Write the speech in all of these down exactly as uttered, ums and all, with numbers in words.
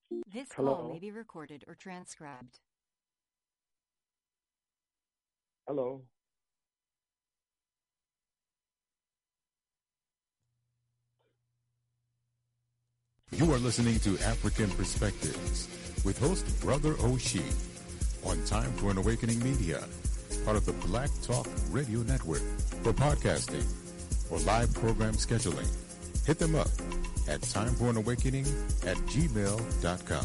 This Hello. call may be recorded or transcribed. Hello. You are listening to African Perspectives with host Brother Oshie on Time for an Awakening Media, part of the Black Talk Radio Network. For podcasting or live program scheduling, hit them up at timeforanawakening at gmail dot com.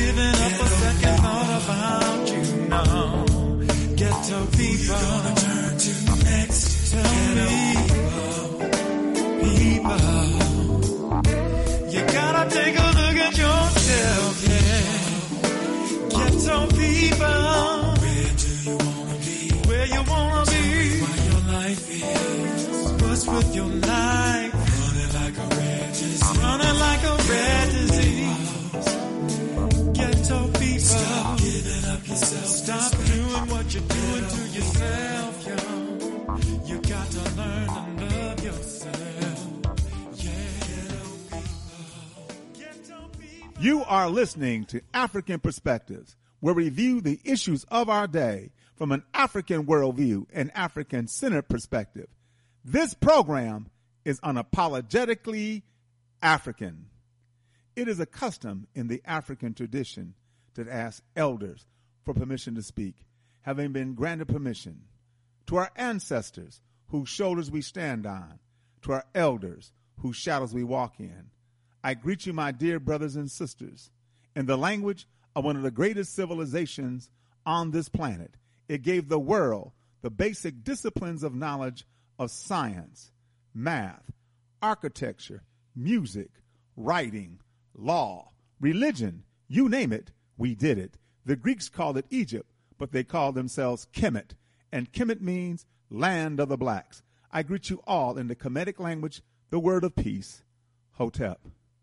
giving up a second thought about you, no. Ghetto people, gonna turn to next. Tell me, people, you gotta take a look at yourself, yeah. Ghetto people, where do you wanna be? Where you wanna be? What your life is? What's with your life? Running like a red disease. Running like a red disease. Ghetto people, stop giving up yourself. Stop doing what you're doing to yourself, yo. You got to learn to love yourself. Yeah. Ghetto people. You are listening to African Perspectives, where we review the issues of our day from an African worldview and African-centered perspective. This program is unapologetically African. It is a custom in the African tradition to ask elders for permission to speak, having been granted permission. To our ancestors, whose shoulders we stand on, to our elders, whose shadows we walk in, I greet you, my dear brothers and sisters, in the language of one of the greatest civilizations on this planet. It gave the world the basic disciplines of knowledge of science, math, architecture, music, writing, law, religion, you name it, we did it. The Greeks called it Egypt, but they called themselves Kemet, and Kemet means land of the blacks. I greet you all in the Kemetic language, the word of peace, Hotep.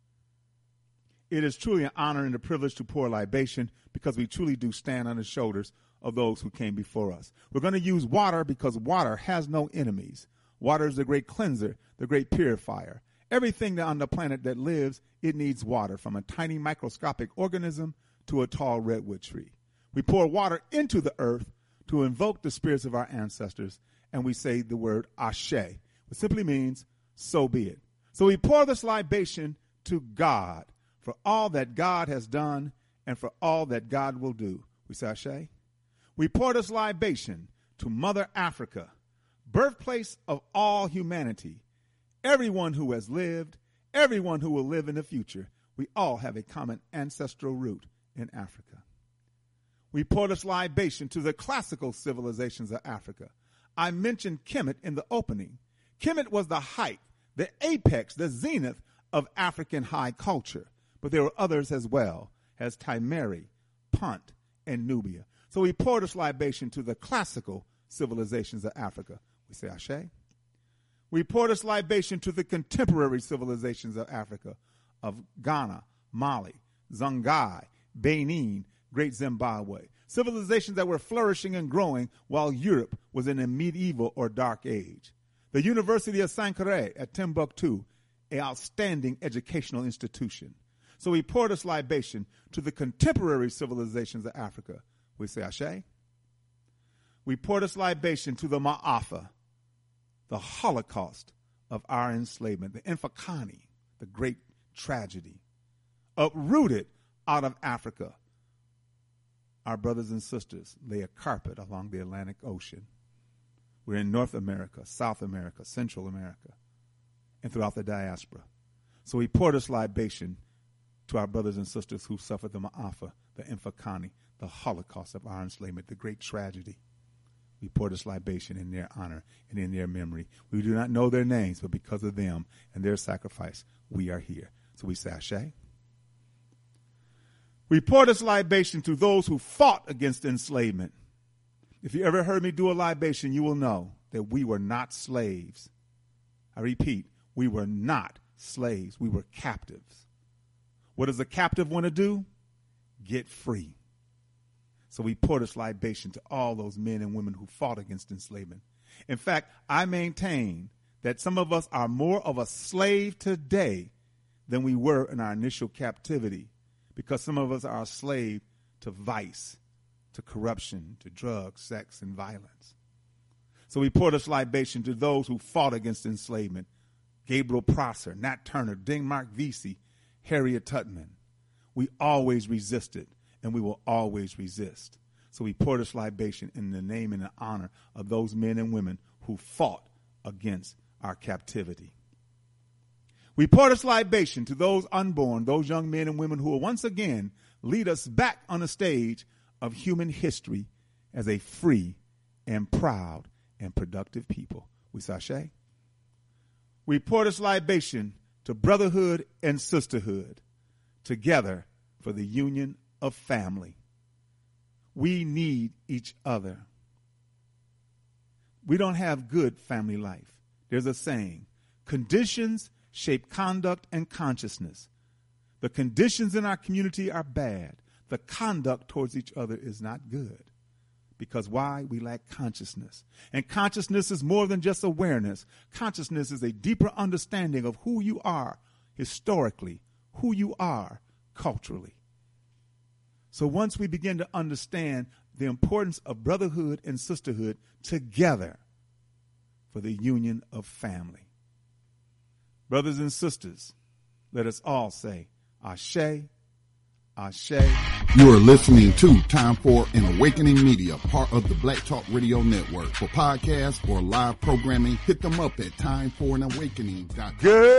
It is truly an honor and a privilege to pour libation because we truly do stand on the shoulders of those who came before us. We're going to use water because water has no enemies. Water is the great cleanser, the great purifier. Everything that on the planet that lives, it needs water, from a tiny microscopic organism to a tall redwood tree. We pour water into the earth to invoke the spirits of our ancestors, and we say the word Ashe, which simply means, so be it. So we pour this libation to God for all that God has done and for all that God will do. We say Ashe. We pour this libation to Mother Africa, birthplace of all humanity, everyone who has lived, everyone who will live in the future. We all have a common ancestral root in Africa. We pour this libation to the classical civilizations of Africa. I mentioned Kemet in the opening. Kemet was the height, the apex, the zenith of African high culture. But there were others as well, as Timeri, Punt, and Nubia. So we pour this libation to the classical civilizations of Africa. We say Ashe. We pour this libation to the contemporary civilizations of Africa, of Ghana, Mali, Songhai, Benin, Great Zimbabwe, civilizations that were flourishing and growing while Europe was in a medieval or dark age. The University of Sankore at Timbuktu, an outstanding educational institution. So we pour this libation to the contemporary civilizations of Africa. We say Ashe. We pour this libation to the Ma'afa, the Holocaust of our enslavement, the Infakani, the great tragedy, uprooted out of Africa. Our brothers and sisters lay a carpet along the Atlantic Ocean. We're in North America, South America, Central America, and throughout the diaspora. So we pour this libation to our brothers and sisters who suffered the Ma'afa, the Infakani, the Holocaust of our enslavement, the great tragedy. We pour this libation in their honor and in their memory. We do not know their names, but because of them and their sacrifice, we are here. So we say Ashe. We pour this libation to those who fought against enslavement. If you ever heard me do a libation, you will know that we were not slaves. I repeat, we were not slaves. We were captives. What does a captive want to do? Get free. So we pour this libation to all those men and women who fought against enslavement. In fact, I maintain that some of us are more of a slave today than we were in our initial captivity, because some of us are a slave to vice, to corruption, to drugs, sex, and violence. So we pour this libation to those who fought against enslavement. Gabriel Prosser, Nat Turner, Denmark Vesey, Harriet Tubman. We always resisted, and we will always resist. So we pour this libation in the name and the honor of those men and women who fought against our captivity. We pour this libation to those unborn, those young men and women who will once again lead us back on the stage of human history as a free and proud and productive people. We sashay. We pour this libation to brotherhood and sisterhood, together for the union of family. We need each other. We don't have good family life. There's a saying, conditions shape conduct and consciousness. The conditions in our community are bad. The conduct towards each other is not good. Because why? We lack consciousness. And consciousness is more than just awareness. Consciousness is a deeper understanding of who you are historically, who you are culturally. So once we begin to understand the importance of brotherhood and sisterhood together for the union of family. Brothers and sisters, let us all say, Ashe, Ashe. You are listening to Time for an Awakening Media, part of the Black Talk Radio Network. For podcasts or live programming, hit them up at time for an awakening dot com.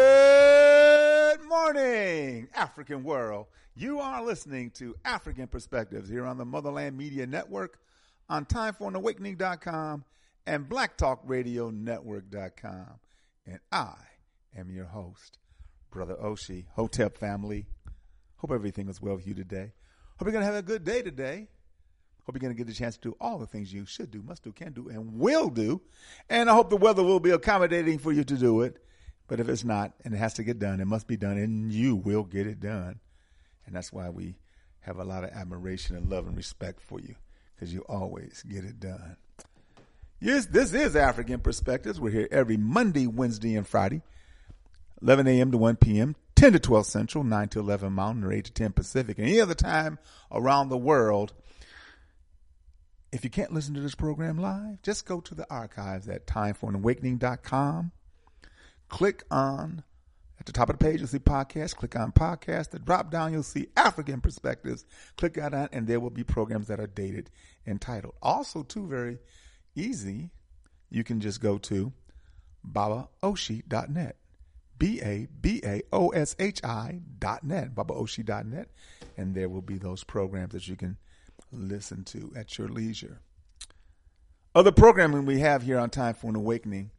Good morning, African world. You are listening to African Perspectives here on the Motherland Media Network, on time for an awakening dot com and black talk radio network dot com. And I am your host, Brother Oshi. Hotep family, hope everything is well with you today. Hope you're going to have a good day today. Hope you're going to get the chance to do all the things you should do, must do, can do, and will do. And I hope the weather will be accommodating for you to do it. But if it's not, and it has to get done, it must be done, and you will get it done. And that's why we have a lot of admiration and love and respect for you, because you always get it done. Yes, this is African Perspectives. We're here every Monday, Wednesday, and Friday, eleven a.m. to one p.m., ten to twelve Central, nine to eleven Mountain, or eight to ten Pacific, and any other time around the world. If you can't listen to this program live, just go to the archives at time for an awakening dot com. Click on, at the top of the page, you'll see podcast. Click on podcast. The drop down, you'll see African Perspectives. Click on that, and there will be programs that are dated and titled. Also, too, very easy, you can just go to baba oshi dot net. B A B A O S H I dot net, baba oshi dot net, and there will be those programs that you can listen to at your leisure. Other programming we have here on Time for an Awakening,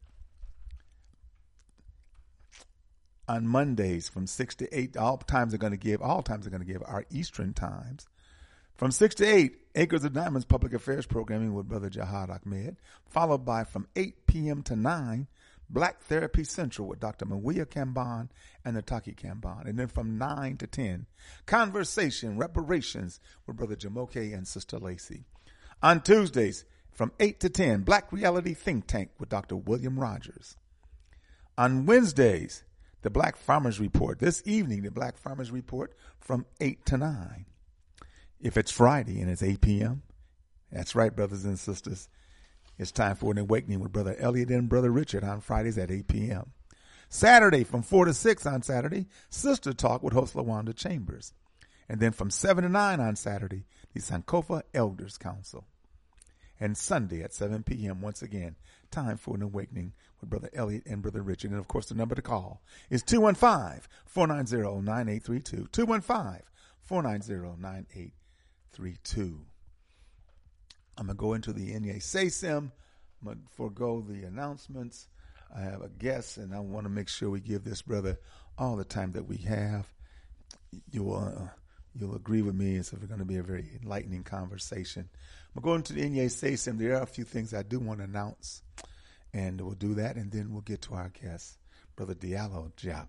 on Mondays from six to eight, all times are going to give, all times are going to give our Eastern times. From six to eight, Acres of Diamonds Public Affairs Programming with Brother Jihad Ahmed, followed by from eight p.m. to nine, Black Therapy Central with Doctor Mawia Kamban and Nataki Kamban. And then from nine to ten, Conversation, Reparations with Brother Jamoke and Sister Lacey. On Tuesdays, from eight to ten, Black Reality Think Tank with Doctor William Rogers. On Wednesdays, the Black Farmers Report. This evening, the Black Farmers Report from eight to nine. If it's Friday and it's eight p.m., that's right, brothers and sisters. It's time for an awakening with Brother Elliot and Brother Richard on Fridays at eight p.m. Saturday from four to six on Saturday, Sister Talk with host LaWanda Chambers. And then from seven to nine on Saturday, the Sankofa Elders Council. And Sunday at seven p.m., once again, time for an awakening with Brother Elliot and Brother Richard. And, of course, the number to call is two one five, four nine zero, nine eight three two, two one five, four nine zero, nine eight three two. I'm going to go into the N Y S A S I M. I'm going to forego the announcements. I have a guest, and I want to make sure we give this brother all the time that we have. You'll, uh, you'll agree with me. It's going to be a very enlightening conversation. I'm going to the N Y S A S I M. There are a few things I do want to announce, and we'll do that, and then we'll get to our guest, Brother Diallo Jop.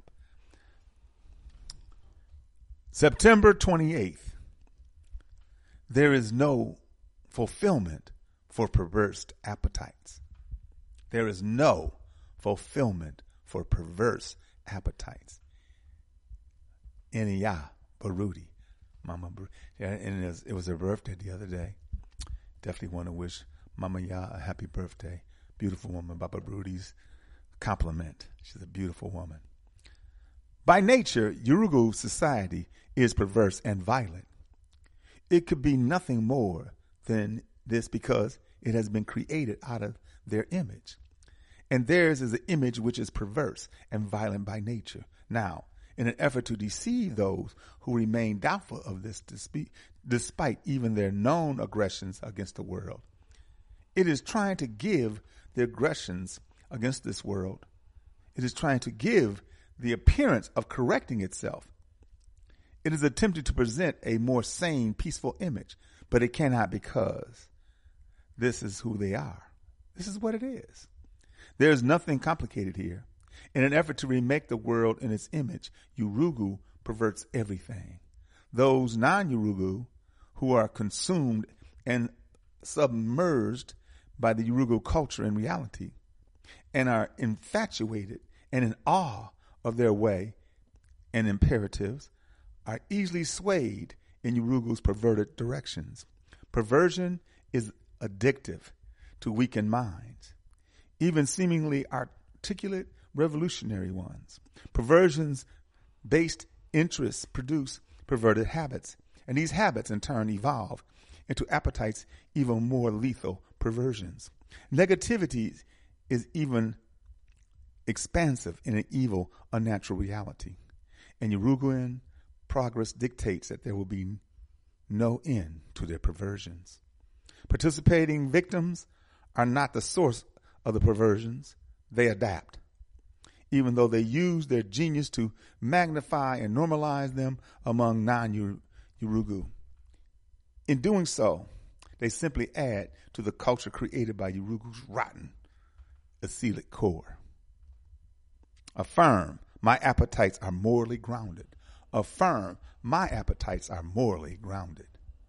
September twenty-eighth. There is no fulfillment for perverse appetites. There is no fulfillment for perverse appetites. Enia Baruti, Mama Baruti. Yeah, and it was, it was her birthday the other day. Definitely want to wish Mama Ya a happy birthday. Beautiful woman. Baba Baruti's compliment. She's a beautiful woman. By nature, Yurugu society is perverse and violent. It could be nothing more than this because it has been created out of their image. and theirs is an image which is perverse and violent by nature. Now, in an effort to deceive those who remain doubtful of this, despite even their known aggressions against the world, it is trying to give the aggressions against this world, it is trying to give the appearance of correcting itself. It is attempting to present a more sane, peaceful image, but it cannot, because this is who they are. This is what it is. There is nothing complicated here. In an effort to remake the world in its image, Yurugu perverts everything. Those non-Yurugu who are consumed and submerged by the Yurugu culture and reality, and are infatuated and in awe of their way and imperatives, are easily swayed in Yurugu's perverted directions. Perversion is addictive to weakened minds, even seemingly articulate revolutionary ones. Perversions-based interests produce perverted habits, and these habits in turn evolve into appetites even more lethal perversions. Negativity is even expansive in an evil, unnatural reality. And Yuruguan progress dictates that there will be no end to their perversions. Participating victims are not the source of the perversions. They adapt, even though they use their genius to magnify and normalize them among non-Yurugu. In doing so, they simply add to the culture created by Yurugu's rotten, acyclic core. Affirm, my appetites are morally grounded. Affirm, my appetites are morally grounded.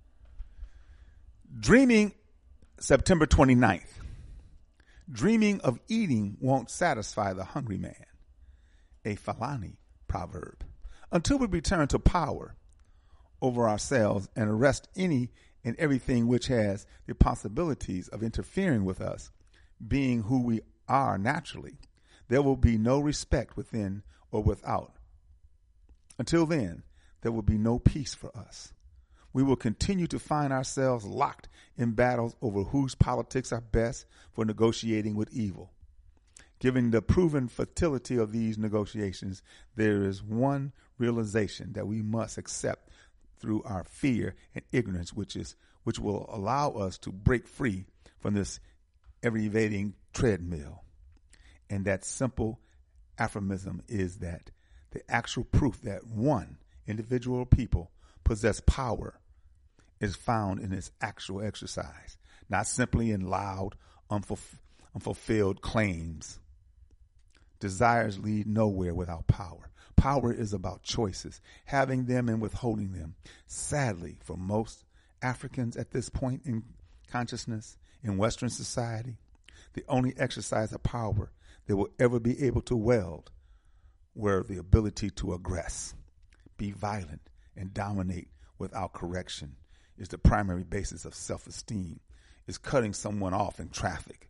Dreaming, September twenty-ninth. Dreaming of eating won't satisfy the hungry man. A Fulani proverb. Until we return to power over ourselves and arrest any and everything which has the possibilities of interfering with us, being who we are naturally, there will be no respect within or without. Until then, there will be no peace for us. We will continue to find ourselves locked in battles over whose politics are best for negotiating with evil. Given the proven futility of these negotiations, there is one realization that we must accept through our fear and ignorance, which is which will allow us to break free from this ever-evading treadmill. And that simple aphorism is that the actual proof that one individual people possess power is found in its actual exercise, not simply in loud, unfulf- unfulfilled claims. Desires lead nowhere without power. Power is about choices, having them and withholding them. Sadly, for most Africans at this point in consciousness in Western society, the only exercise of power they will ever be able to wield were the ability to aggress, be violent, and dominate without correction is the primary basis of self-esteem, is cutting someone off in traffic.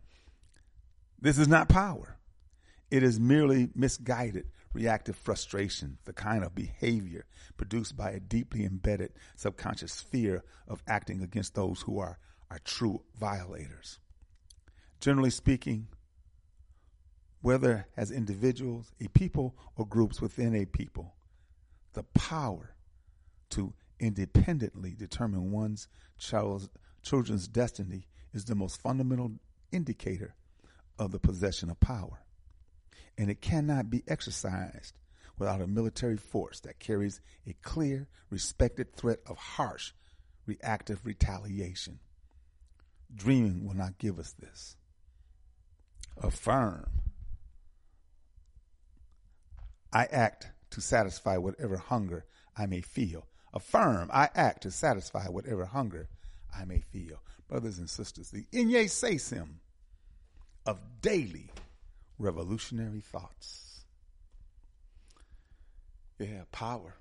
This is not power. It is merely misguided, reactive frustration, the kind of behavior produced by a deeply embedded subconscious fear of acting against those who are, are true violators. Generally speaking, whether as individuals, a people, or groups within a people, the power to independently determine one's child's, children's destiny is the most fundamental indicator of the possession of power. And it cannot be exercised without a military force that carries a clear, respected threat of harsh, reactive retaliation. Dreaming will not give us this. Affirm, I act to satisfy whatever hunger I may feel. Affirm, I act to satisfy whatever hunger I may feel. Brothers and sisters, the Inye Sesim of daily revolutionary thoughts. Yeah, power.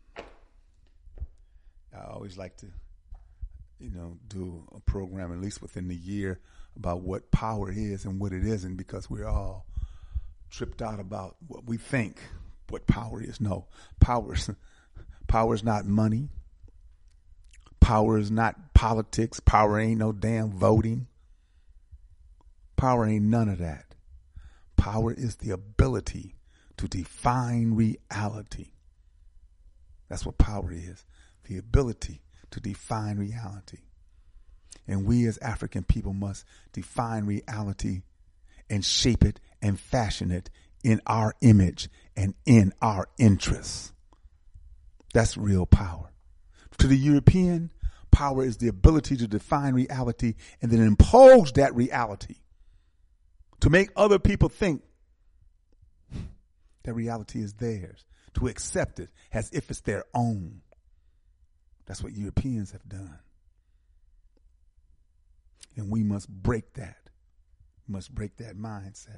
I always like to, you know, do a program at least within the year about what power is and what it isn't, because we're all tripped out about what we think what power is. No, power is, power is not money. Power is not politics. Power ain't no damn voting. Power ain't none of that. Power is the ability to define reality. That's what power is, the ability to define reality. And we as African people must define reality and shape it and fashion it in our image and in our interests. That's real power. To the European, power is the ability to define reality and then impose that reality to make other people think that reality is theirs, to accept it as if it's their own. That's what Europeans have done. And we must break that. We must break that mindset.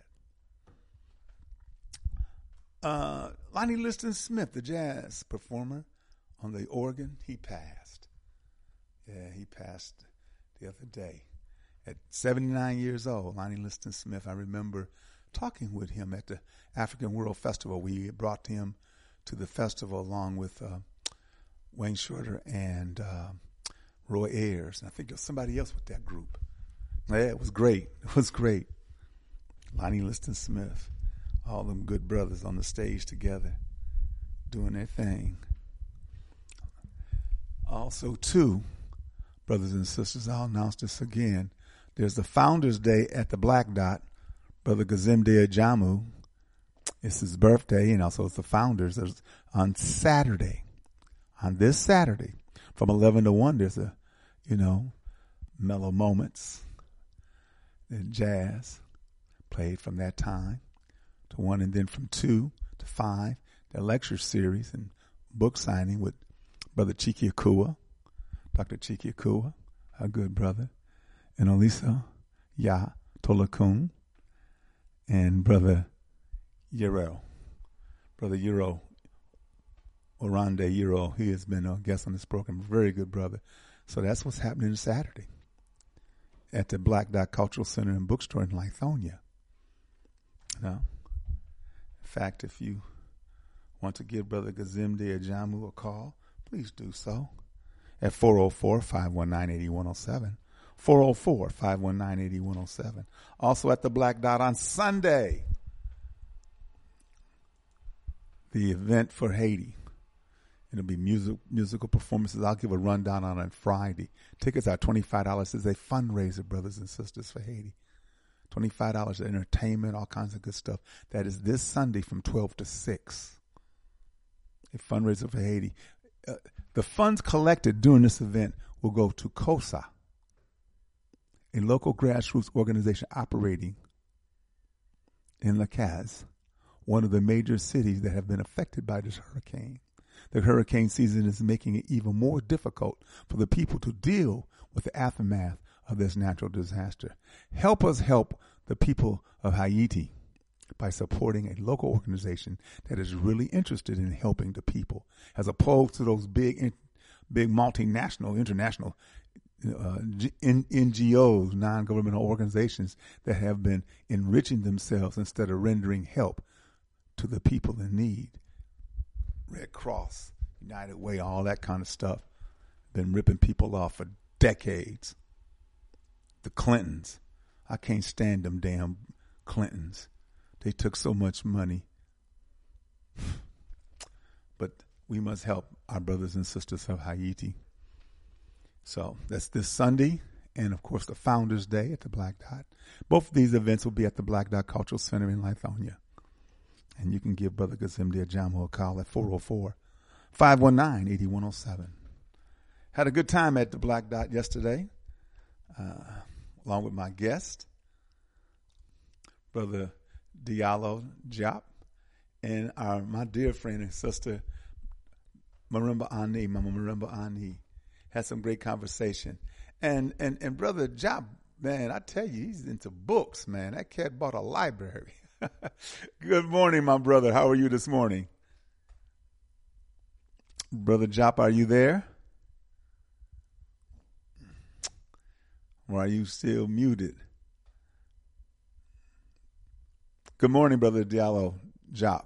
Uh, Lonnie Liston Smith, the jazz performer on the organ, he passed. Yeah, he passed the other day. At seventy-nine years old, Lonnie Liston Smith, I remember talking with him at the African World Festival. We brought him to the festival along with uh, Wayne Shorter and uh, Roy Ayers. And I think there was somebody else with that group. Yeah, it was great. It was great. Lonnie Liston Smith, all them good brothers on the stage together, doing their thing. Also, too, brothers and sisters, I'll announce this again. There's the Founders Day at the Black Dot. Brother Gazimde Ajamu, it's his birthday, and also it's the Founders. There's on Saturday, on this Saturday, from eleven to one, there's a, you know, mellow moments and jazz played from that time to one, and then from two to five, the lecture series and book signing with Brother Chiki Akua, Doctor Chiki Akua, our good brother, and Olisa Ya Tolakun, and Brother Euro, Brother Euro, Orande Euro. He has been a guest on this program, very good brother. So that's what's happening Saturday at the Black Dot Cultural Center and Bookstore in Lithonia. You know? In fact, if you want to give Brother Gazimde Ajamu a call, please do so at four oh four, five one nine, eight one oh seven. four oh four, five one nine, eight one oh seven. Also at the Black Dot on Sunday, the event for Haiti. It'll be music, musical performances. I'll give a rundown on it Friday. Tickets are twenty-five dollars. It's a fundraiser, brothers and sisters, for Haiti. twenty-five dollars, entertainment, all kinds of good stuff. That is this Sunday from twelve to six. A fundraiser for Haiti. Uh, the funds collected during this event will go to COSA, a local grassroots organization operating in La Caz, one of the major cities that have been affected by this hurricane. The hurricane season is making it even more difficult for the people to deal with the aftermath of this natural disaster. Help us help the people of Haiti by supporting a local organization that is really interested in helping the people, as opposed to those big, big multinational, international uh, N G Os, non-governmental organizations that have been enriching themselves instead of rendering help to the people in need. Red Cross, United Way, all that kind of stuff. Been ripping people off for decades. The Clintons, I can't stand them damn Clintons. They took so much money. But we must help our brothers and sisters of Haiti. So that's this Sunday, and of course the Founders Day at the Black Dot. Both of these events will be at the Black Dot Cultural Center in Lithonia. And you can give Brother Gazimde Ajamu a call at four oh four, five one nine, eight one oh seven. Had a good time at the Black Dot yesterday, uh, along with my guest, Brother Diallo Jop, and our my dear friend and sister, Marimba Ani, Mama Marimba Ani. Had some great conversation. And, and, and Brother Jop, man, I tell you, he's into books, man. That cat bought a library. Good morning, my brother. How are you this morning? Brother Jop, are you there? Or are you still muted? Good morning, Brother Diallo Jop.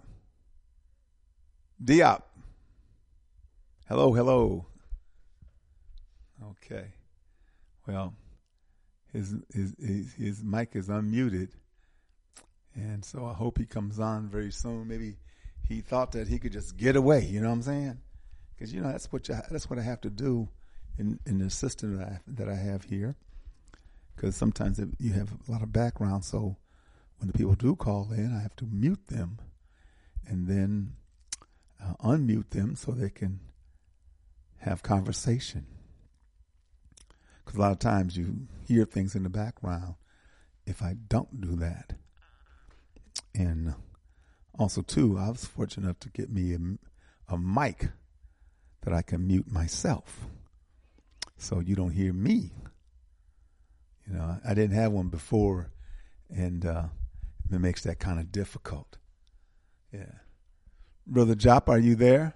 Diop. Hello, hello. Okay. Well, his his his, his mic is unmuted. And so I hope he comes on very soon. Maybe he thought that he could just get away. You know what I'm saying? Because, you know, that's what you, that's what I have to do in, in the system that I, that I have here. Because sometimes it, you have a lot of background. So when the people do call in, I have to mute them and then uh, unmute them so they can have conversation. Because a lot of times you hear things in the background if I don't do that. And also, too, I was fortunate enough to get me a, a mic that I can mute myself so you don't hear me. You know, I didn't have one before, and uh, it makes that kind of difficult. Yeah. Brother Jop, are you there?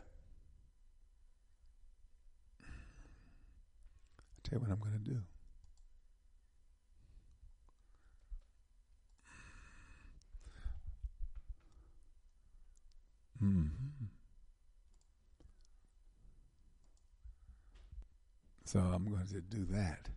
I'll tell you what I'm going to do. Mm-hmm. So I'm going to do that.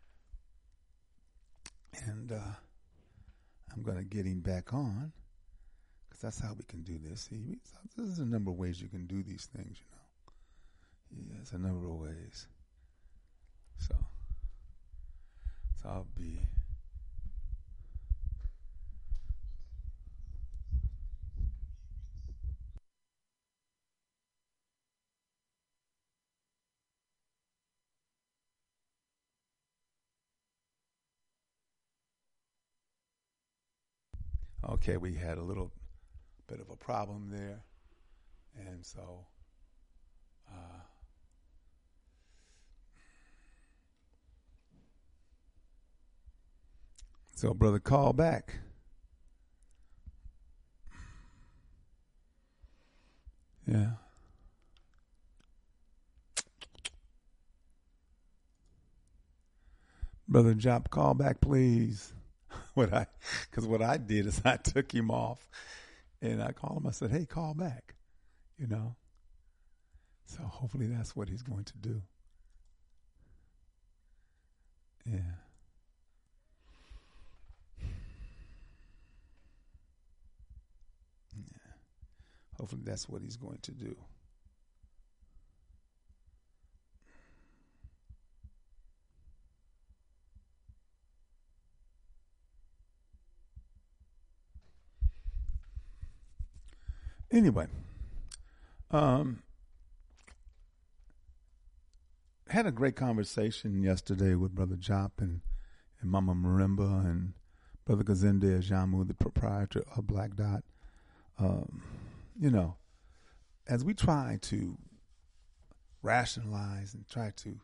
And uh, I'm going to get him back on, because that's how we can do this. See, we, there's a number of ways you can do these things, you know. Yeah, there's a number of ways. So, so I'll be... Okay, we had a little bit of a problem there, and so uh, so brother, call back. Yeah. Brother Jop, call back, please. What I, because what I did is I took him off, and I called him. I said, "Hey, call back," you know. So hopefully that's what he's going to do. Yeah. Yeah. Hopefully that's what he's going to do. Anyway, um, had a great conversation yesterday with Brother Jop and, and Mama Marimba and Brother Gazinde Ajamu, the proprietor of Black Dot. Um, you know, as we try to rationalize and try to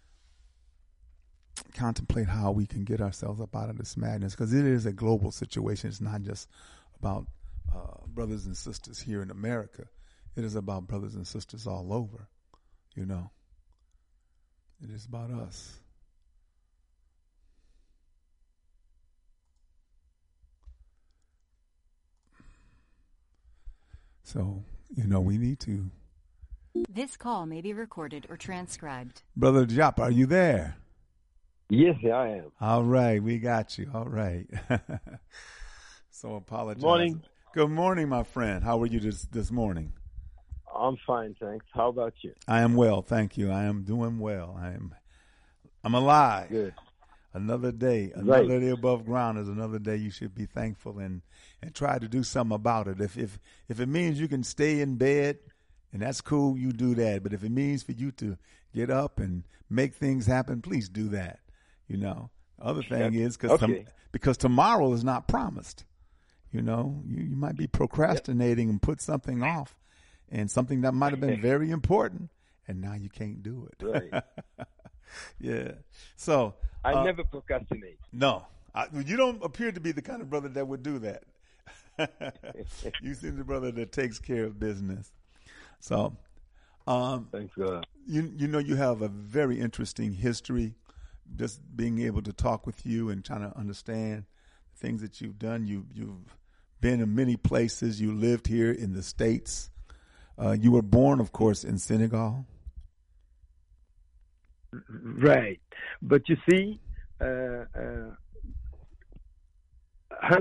contemplate how we can get ourselves up out of this madness, because it is a global situation. It's not just about Uh, brothers and sisters here in America. It is about brothers and sisters all over, you know. It is about us. So, you know, we need to. This call may be recorded or transcribed. Brother Jop, are you there? Yes, I am. All right, we got you. All right. So apologize. Morning. Good morning, my friend. How are you this, this morning? I'm fine, thanks. How about you? I am well, thank you. I am doing well. I am I'm alive. Good. Another day, another Right. day above ground is another day you should be thankful and, and try to do something about it. If if if it means you can stay in bed, and that's cool, you do that. But if it means for you to get up and make things happen, please do that. You know. The other thing is cause Okay. tom- because tomorrow is not promised. You know, you, you might be procrastinating and put something off, and something that might have been very important, and now you can't do it. Right. Yeah. So I uh, never procrastinate. no, I, you don't appear to be the kind of brother that would do that. You seem the brother that takes care of business. So, um, Thanks God. you you know, you have a very interesting history. Just being able to talk with you and trying to understand the things that you've done. You you've been in many places. You lived here in the States. Uh, you were born, of course, in Senegal. Right. But you see, uh, uh, humbly,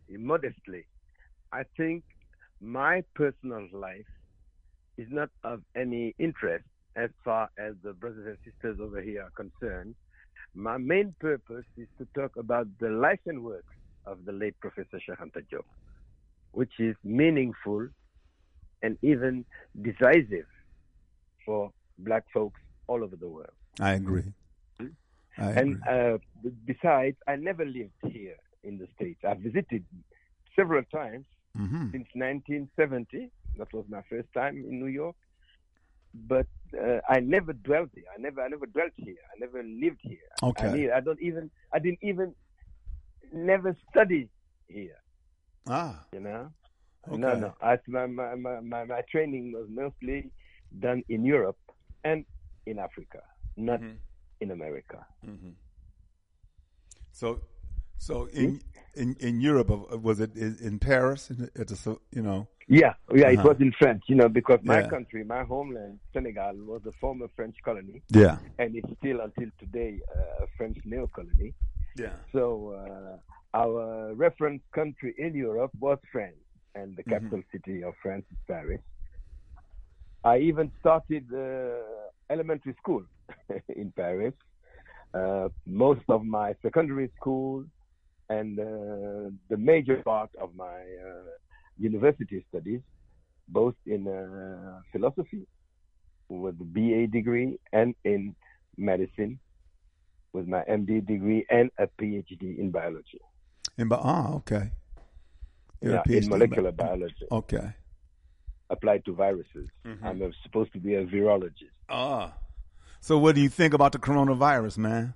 modestly, I think my personal life is not of any interest as far as the brothers and sisters over here are concerned. My main purpose is to talk about the life and work of the late Professor Cheikh Anta Diop, which is meaningful and even decisive for black folks all over the world. I agree. I and agree. Uh, besides, I never lived here in the States. I visited several times Mm-hmm. since nineteen seventy. That was my first time in New York. But uh, I never dwelt here. I never, I never dwelt here. I never lived here. Okay. I, mean, I don't even, I didn't even, never study here. Ah. You know. Okay. No, no. I, my, my, my, my training was mostly done in Europe and in Africa, not Mhm. in America. Mm-hmm. So, so in in in Europe, uh, was it in in Paris? At the, you know. Yeah, yeah. It Uh-huh. was in French, you know, because my Yeah. country, my homeland, Senegal, was a former French colony, Yeah. and it's still until today uh, a French neo-colony. Yeah. So uh, our reference country in Europe was France, and the capital city of France is Paris. I even started uh, elementary school in Paris. Uh, most of my secondary school and uh, the major part of my uh, university studies, both in uh, philosophy with the B A degree and in medicine with my M D degree and a PhD in biology. In bi- ah, okay. You're Yeah, a PhD in molecular bi- biology, Okay. applied to viruses. I'm a, supposed to be a virologist. Ah. So, what do you think about the coronavirus, man?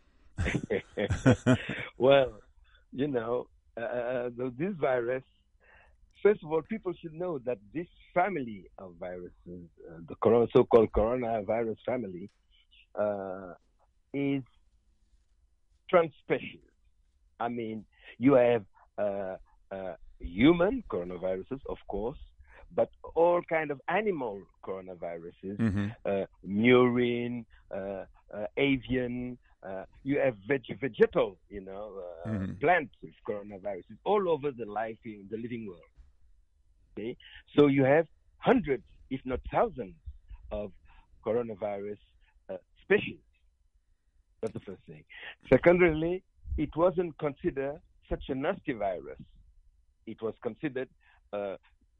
Well, you know, uh, this virus, first of all, people should know that this family of viruses, uh, the corona, so-called coronavirus family, uh, is transspecies. I mean, you have uh, uh, human coronaviruses, of course, but all kind of animal coronaviruses, Mm-hmm. uh, murine, uh, uh, avian, uh, you have veg- vegetal, you know, uh, Mhm. plants with coronaviruses all over the life in the living world. Okay, so you have hundreds, if not thousands, of coronavirus uh, species. That's the first thing. Secondarily, it wasn't considered such a nasty virus. It was considered uh,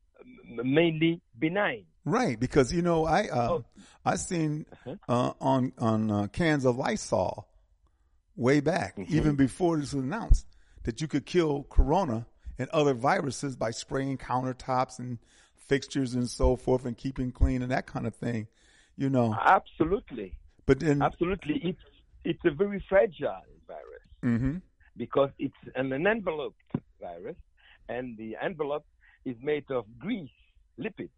m- mainly benign. Right, because you know I uh, Oh. I seen Uh-huh. uh, on on uh, cans of Lysol way back, Mhm. even before this was announced, that you could kill corona and other viruses by spraying countertops and fixtures and so forth and keeping clean and that kind of thing, you know. Absolutely, But then, absolutely. It's it's a very fragile virus hmm because it's an, an enveloped virus, and the envelope is made of grease, lipids.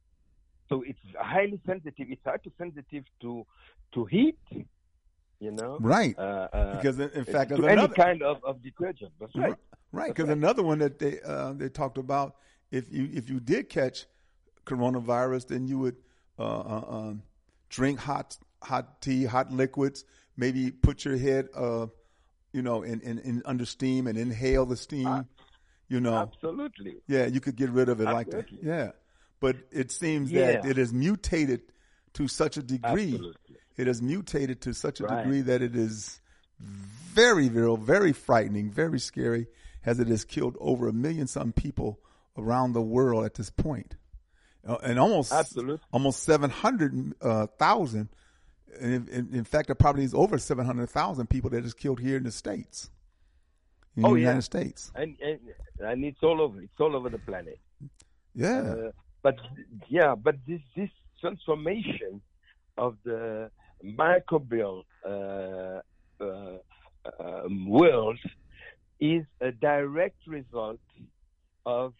So it's highly sensitive. It's highly sensitive to to heat, you know. right, Uh, uh, because in in fact, to there's any another kind of, of detergent. That's right. right, because another one that they uh, they talked about, if you if you did catch coronavirus, then you would uh, uh, um, drink hot hot tea, hot liquids, maybe put your head, uh, you know, in, in, in under steam and inhale the steam, Uh, you know. Absolutely. Yeah, you could get rid of it like that. Absolutely. Yeah, but it seems Yeah. that it has mutated to such a degree. Absolutely. It has mutated to such a Right. degree that it is very, very, very frightening, very scary, as it has killed over a million some people around the world at this point, uh, and almost Absolutely. almost seven hundred uh, thousand. In, in, in fact, there probably is over seven hundred thousand people that is killed here in the States, in Oh, the yeah. United States. And, and and it's all over. It's all over the planet. Yeah, Uh, but yeah, but this this transformation of the microbial uh, uh, um, world is a direct result of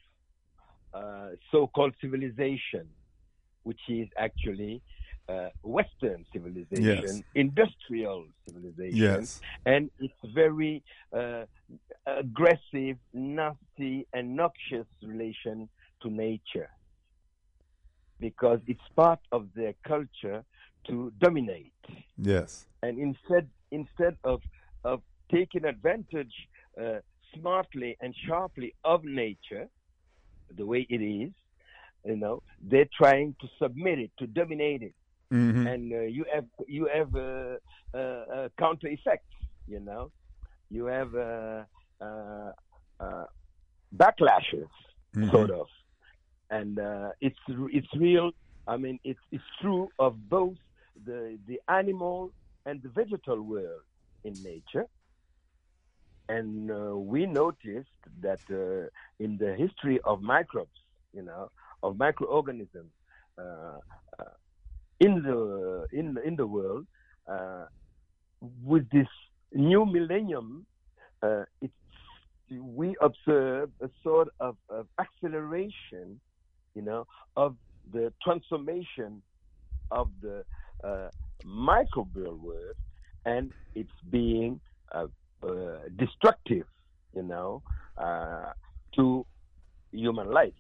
uh, so-called civilization, which is actually uh, Western civilization, Yes. industrial civilization, yes, and it's very uh, aggressive, nasty, and noxious relation to nature, because it's part of their culture to dominate. yes. And instead, instead of of taking advantage uh, smartly and sharply of nature, the way it is, you know, they're trying to submit it, to dominate it. Mm-hmm. And uh, you have you have uh, uh, uh, counter effects, you know. You have uh, uh, uh, backlashes, Mm-hmm. sort of, and uh, it's it's real. I mean, it's it's true of both the the animal and the vegetal world in nature. And uh, we noticed that uh, in the history of microbes, you know, of microorganisms. Uh, uh, in the in the, in the world, uh, with this new millennium, uh, it's we observe a sort of, of acceleration, you know, of the transformation of the uh, microbial world, and it's being uh, uh, destructive, you know, uh, to human life,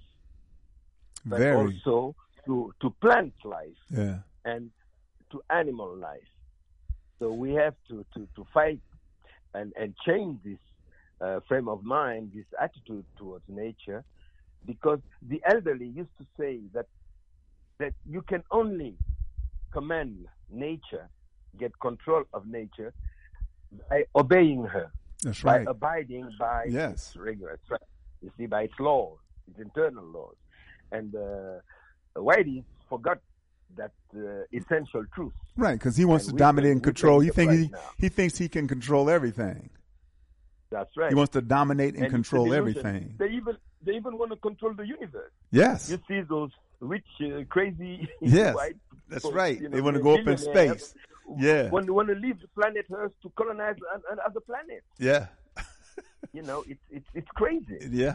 but Very. also to to plant life. Yeah. And to animal life. So we have to, to, to fight and, and change this uh, frame of mind, this attitude towards nature, because the elderly used to say that that you can only command nature, get control of nature, by obeying her, That's by right. abiding by Yes. its regular, you see, by its laws, its internal laws. And uh, Whitey forgot that uh, essential truth. Right, because he wants And to we dominate think- and we control. think He it thinks right he, now. he thinks he can control everything. That's right. He wants to dominate and, And it's control an illusion. everything. They even they even want to control the universe. Yes. You see those rich, uh, crazy Yes. white That's folks, right. you know, They want to the go up in billionaires space. Yeah. Want, want to leave the planet Earth to colonize an, an other planet. Yeah. You know, it's it's it's crazy. Yeah.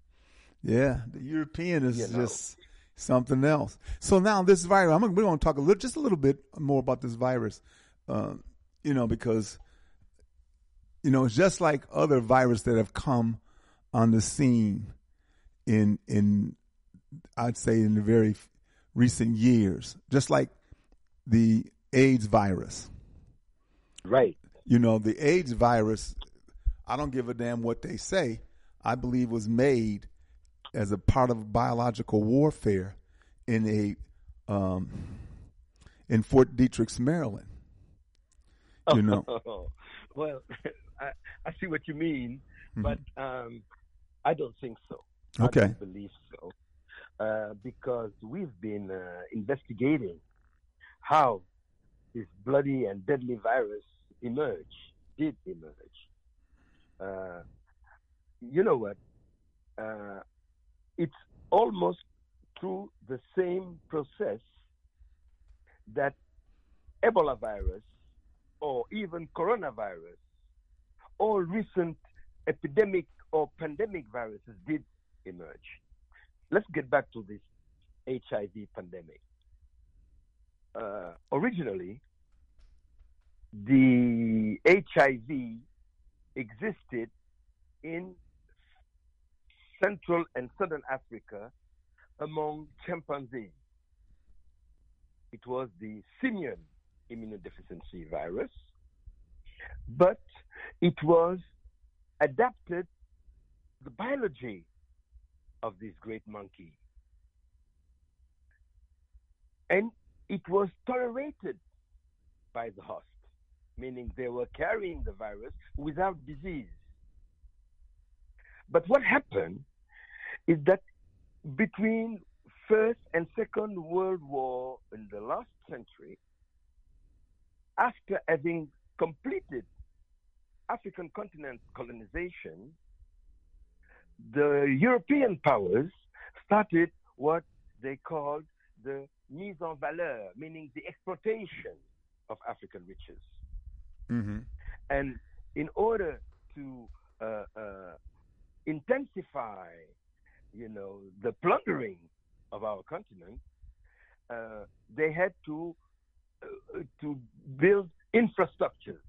Yeah. The European is You know. just something else. So now this virus, I'm gonna, we're going to talk a little, just a little bit more about this virus, uh, you know, because, you know, it's just like other viruses that have come on the scene in, in, I'd say in the very recent years, just like the AIDS virus. Right. You know, the AIDS virus, I don't give a damn what they say. I believe was made as a part of biological warfare in a um, in Fort Detrick, Maryland. You know, Well, I, I see what you mean, Mhm. but um, I don't think so. Okay. I don't believe so, uh, because we've been uh, investigating how this bloody and deadly virus emerged, did emerge. Uh, you know what? Uh, it's almost through the same process that Ebola virus or even coronavirus or recent epidemic or pandemic viruses did emerge. Let's get back to this H I V pandemic. Uh, originally, the H I V existed in Central and Southern Africa among chimpanzees. It was the simian immunodeficiency virus, but it was adapted to the biology of this great monkey. And it was tolerated by the host, meaning they were carrying the virus without disease. But what happened is that between First and Second World War in the last century, after having completed African continent colonization, the European powers started what they called the mise en valeur, meaning the exploitation of African riches. mm-hmm. And in order to uh, uh, intensify, you know, the plundering of our continent, uh, they had to uh, to build infrastructure,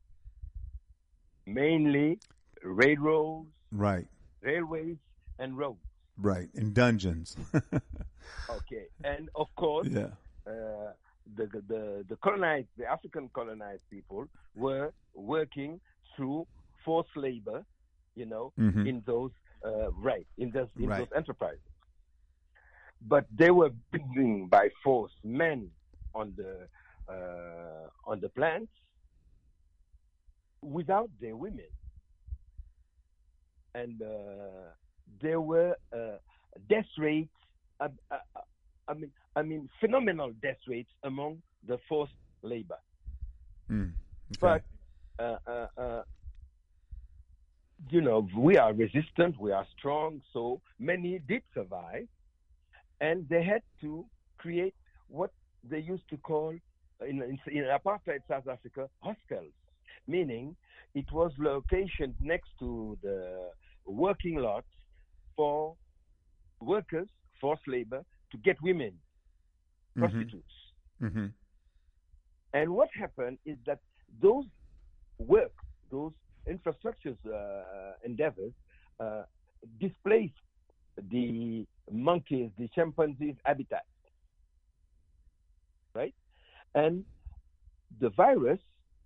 mainly railroads, Right, railways, and roads. right, in dungeons. Okay, and of course, Yeah, uh, the, the the the colonized, the African colonized people were working through forced labor you know, Mhm. in those uh, right in those in Right. those enterprises. But they were bringing by force men on the uh, on the plants without their women, and uh, there were uh, death rates. Uh, uh, uh, I mean, I mean, phenomenal death rates among the forced labor. Mm. Okay. But uh, uh, uh, you know, we are resistant, we are strong, so many did survive, and they had to create what they used to call in, in, in apartheid South Africa hostels, meaning it was located next to the working lots for workers, forced labor, to get women, Mhm. prostitutes. Mhm. And what happened is that those work, those infrastructures uh, endeavors, uh, displaced the monkeys, the chimpanzees' habitat, right? And the virus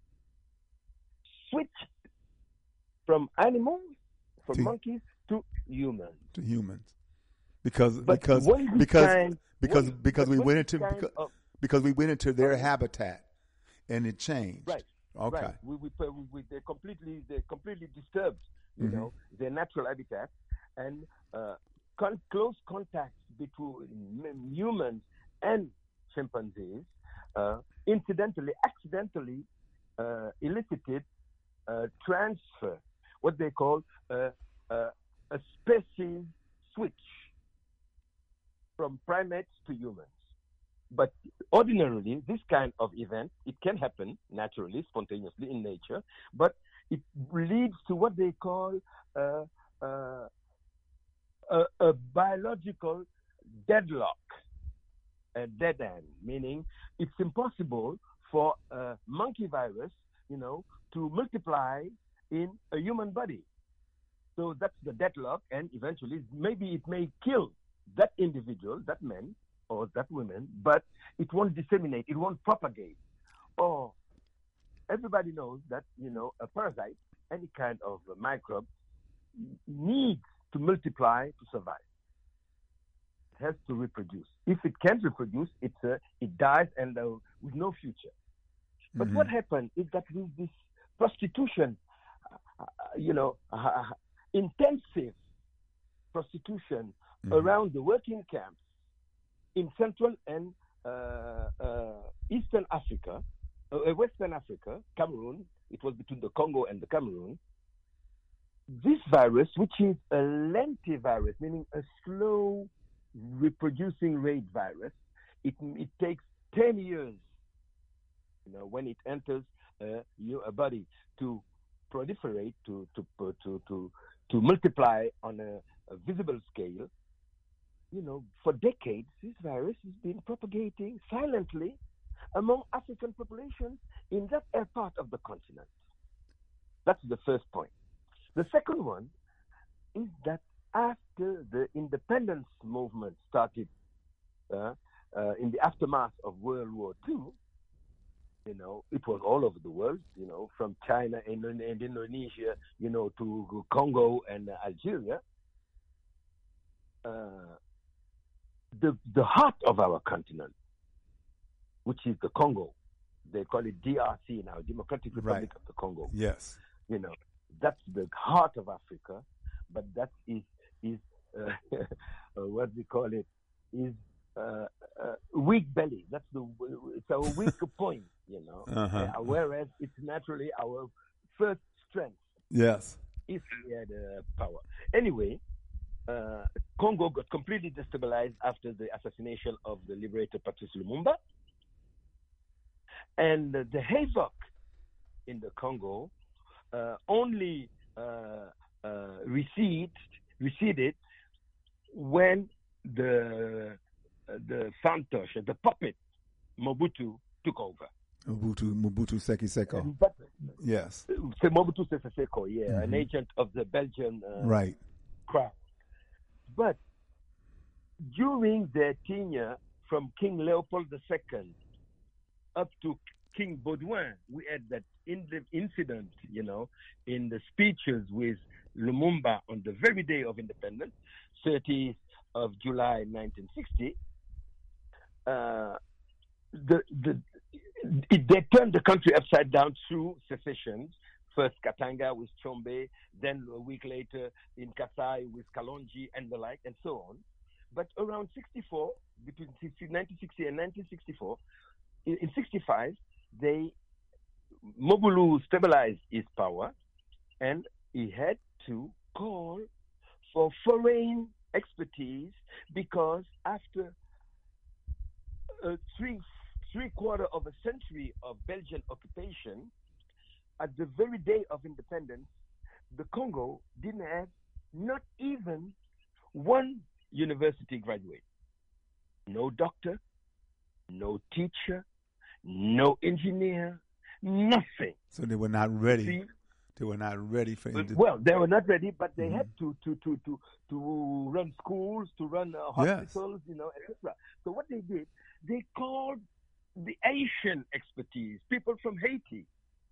switched from animals, from To- monkeys, to humans. To humans, because But because when this because kind- because when- because but we when went this into kind because, of- because we went into their Okay. habitat, and it changed. Right. Okay. Right. We, we, we, we, they completely they completely disturbed, you Mhm. know, their natural habitat, and uh, con- close contacts between m- humans and chimpanzees, uh, incidentally, accidentally, uh, elicited uh, transfer, what they call uh, uh, a species switch from primates to humans. But ordinarily, this kind of event, it can happen naturally, spontaneously in nature, but it leads to what they call uh, uh, a, a biological deadlock, a dead end, meaning it's impossible for a monkey virus, you know, to multiply in a human body. So that's the deadlock, and eventually, maybe it may kill that individual, that man, or that woman, but it won't disseminate, it won't propagate. Or everybody knows that, you know, a parasite, any kind of a microbe, needs to multiply to survive. It has to reproduce. If it can't reproduce, it's uh, it dies and uh, with no future. But Mhm. what happened is that with this prostitution, uh, you know, uh, intensive prostitution Mhm. around the working camps in Central and uh, uh, Eastern Africa, uh, Western Africa, Cameroon, it was between the Congo and the Cameroon, this virus, which is a lentivirus, meaning a slow reproducing rate virus, it, it takes ten years, you know, when it enters uh, your a body to proliferate, to to to to to multiply on a, a visible scale. You know, for decades, this virus has been propagating silently among African populations in that part of the continent. That's the first point. The second one is that after the independence movement started uh, uh, in the aftermath of World War Two, you know, it was all over the world, you know, from China and, and Indonesia, you know, to Congo and Algeria. Uh, the the heart of our continent, which is the Congo, they call it D R C now, Democratic Republic Right. of the Congo. Yes. You know, that's the heart of Africa, but that is is uh, what we call it is uh, uh, weak belly. That's the it's our weak point, you know. Uh-huh. Uh, whereas it's naturally our first strength Yes. if we had uh, power. Anyway, uh, Congo got completely destabilized after the assassination of the liberator Patrice Lumumba, and uh, the havoc in the Congo uh, only uh, uh, receded, receded when the uh, the fantoche, the puppet Mobutu took over. Mobutu Mobutu Seki Seko. And, but Yes. so Mobutu Sese Seko, yeah, Mhm. an agent of the Belgian uh, Right. crown. But during their tenure from King Leopold the Second up to King Baudouin, we had that in the incident, you know, in the speeches with Lumumba on the very day of independence, thirtieth of July nineteen sixty, uh, the, the, it, they turned the country upside down through secessions. First Katanga with Chombe, then a week later in Kasai with Kalonji and the like, and so on. But around sixty-four, between nineteen sixty and nineteen sixty-four, in, in sixty-five, they Mobutu stabilized his power, and he had to call for foreign expertise because after uh, three three quarter of a century of Belgian occupation, at the very day of independence, the Congo didn't have not even one university graduate. No doctor, no teacher, no engineer, nothing. So they were not ready. See? They were not ready for But, it. well, they were not ready, but they Mhm. had to, to, to, to, to run schools, to run uh, hospitals, you know, et cetera. So what they did, they called the Haitian expertise, people from Haiti.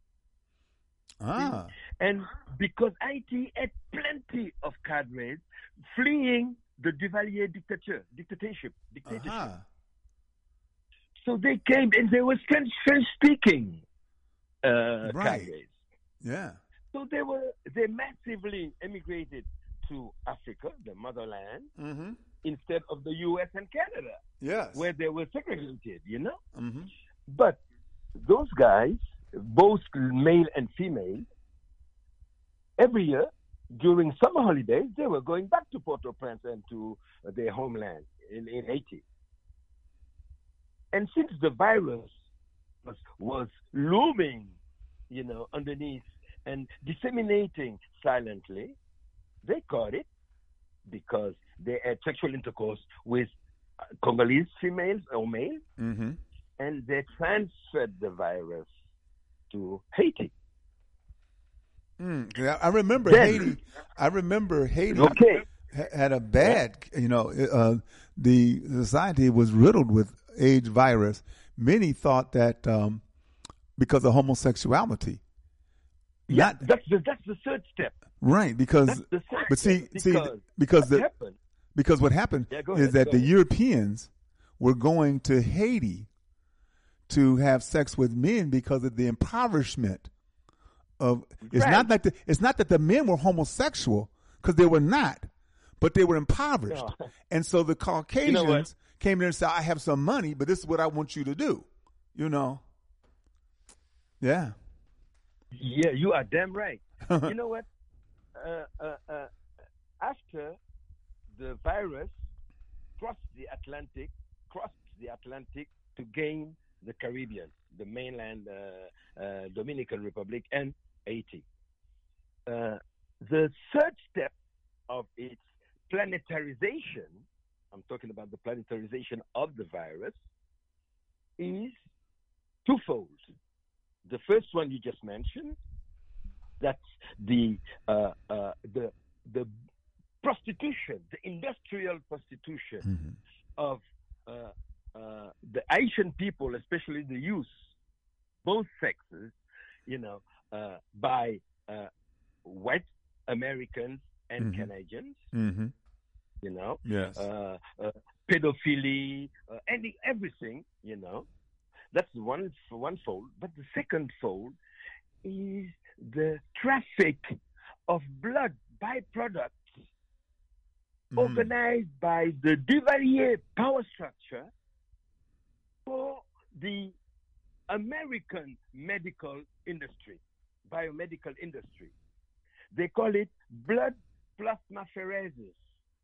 Ah, And because Haiti had plenty of cadres fleeing the Duvalier dictator, dictatorship, dictatorship. uh-huh. So they came and they were French, French speaking uh, Right. cadres. Yeah. So they were they massively emigrated to Africa, the motherland, Mm-hmm. instead of the U S and Canada, Yes. where they were segregated, you know? Mm-hmm. But those guys, both male and female, every year during summer holidays, they were going back to Port-au-Prince and to their homeland in, in Haiti. And since the virus was, was looming, you know, underneath and disseminating silently, they caught it because they had sexual intercourse with Congolese females or males, Mm-hmm. and they transferred the virus to Haiti. Mm. Yeah, I remember Then- Haiti. I remember Haiti Okay. ha- had a bad, you know, uh, the society was riddled with AIDS virus. Many thought that um, because of homosexuality. Yeah, Not that's the that's the third step. right, because That's the third but see, step see, because because what the happened? because what happened Yeah, go is ahead, that go the ahead. Europeans were going to Haiti to have sex with men because of the impoverishment of. It's Right. not like the, it's not that the men were homosexual because they were not, but they were impoverished, No. and so the Caucasians You know what? came in and said, "I have some money, but this is what I want you to do," you know. Yeah. Yeah, you are damn right. You know what? Uh, uh, uh, after the virus crossed the Atlantic, crossed the Atlantic to gain the Caribbean, the mainland, uh, uh, Dominican Republic, and Haiti. Uh, the third step of its planetarization, I'm talking about the planetarization of the virus, is twofold. The first one you just mentioned, that's the uh, uh, the the prostitution, the industrial prostitution Mm-hmm. of uh, uh, the Haitian people, especially the youth, both sexes, you know, uh, by uh, white Americans and Mhm. Canadians, Mm-hmm. you know, Yes. uh, uh, pedophilia, uh, any everything, you know. That's one one fold. But the second fold is the traffic of blood byproducts Mm. organized by the Duvalier power structure for the American medical industry, biomedical industry. They call it blood plasmapheresis,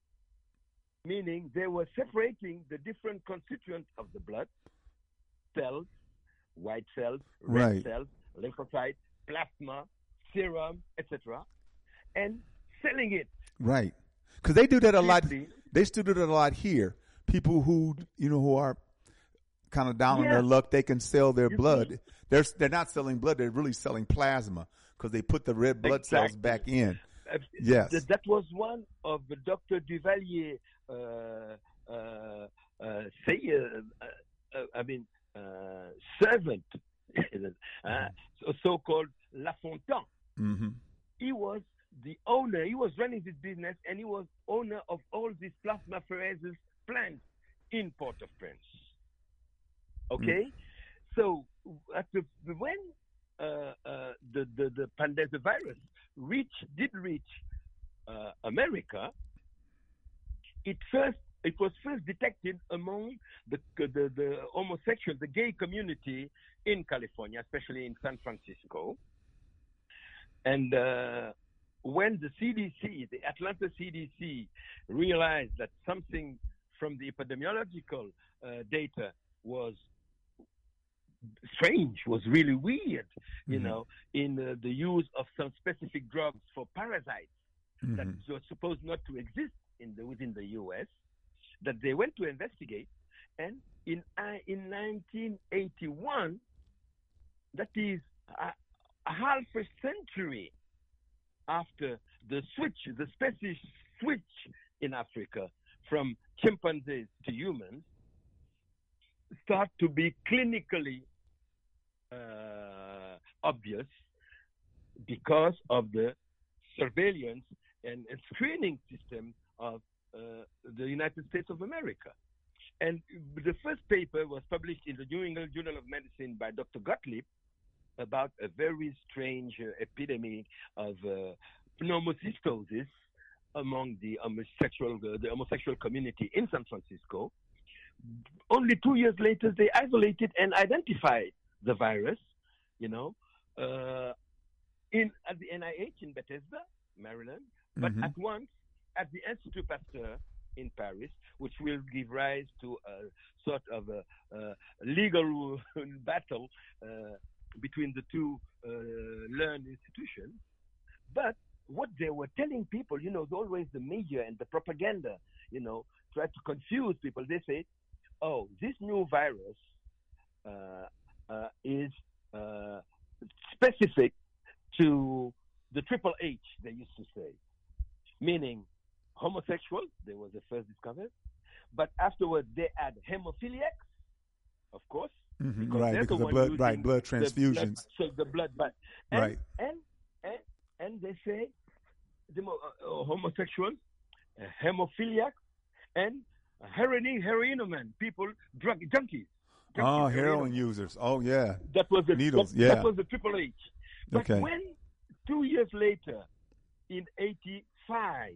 meaning they were separating the different constituents of the blood, cells, white cells, red Right. cells, lymphocytes, plasma, serum, et cetera, and selling it. Right. Because they do that a lot. cheaply. They still do that a lot here. People who, you know, who are kind of down on Yeah. their luck, they can sell their You blood. see? They're they're not selling blood. They're really selling plasma because they put the red blood cells Exactly. back in. Uh, Yes. th- that was one of the Doctor Duvalier, uh, uh, uh, say, uh, uh, uh, I mean, uh, servant, uh, so- so-called La Fontaine. Mm-hmm. He was the owner, he was running this business, and he was owner of all these plasmapheresis plants in Port-au-Prince. Okay, mm. so at the, when uh, uh, the the the pandemic, the virus reach did reach uh, America, it first it was first detected among the the the homosexual, the gay community in California, especially in San Francisco, and. Uh, When the C D C, the Atlanta C D C, realized that something from the epidemiological uh, data was strange, was really weird, you mm-hmm. know, in uh, the use of some specific drugs for parasites mm-hmm. that were supposed not to exist in the, within the U S, that they went to investigate, and in uh, in nineteen eighty-one, that is a, a half a century after the switch, the species switch in Africa from chimpanzees to humans, start to be clinically uh, obvious because of the surveillance and, and screening system of uh, the United States of America. And the first paper was published in the New England Journal of Medicine by Doctor Gottlieb, about a very strange uh, epidemic of uh, pneumocystosis among the homosexual uh, the homosexual community in San Francisco. Only two years later, they isolated and identified the virus, you know, uh, in at the N I H in Bethesda, Maryland, but mm-hmm. at once at the Institut Pasteur in Paris, which will give rise to a sort of a, a legal battle uh, between the two uh, learned institutions. But what they were telling people, you know, always the media and the propaganda, you know, try to confuse people. They say, oh, this new virus uh, uh, is uh, specific to the triple H, they used to say, meaning homosexual, they were the first discovered, but afterwards they add hemophiliacs, of course, Mm-hmm, because right, because the blood, right, blood transfusions. The blood, so the blood, but and, right, and and and they say the uh, homosexual, uh, hemophiliac, and heroin, heroinoman, people, drug junkies. junkies oh, heroin users. Oh, yeah. That was the needles. That, yeah, that was the triple H. But okay. when two years later, in eighty-five,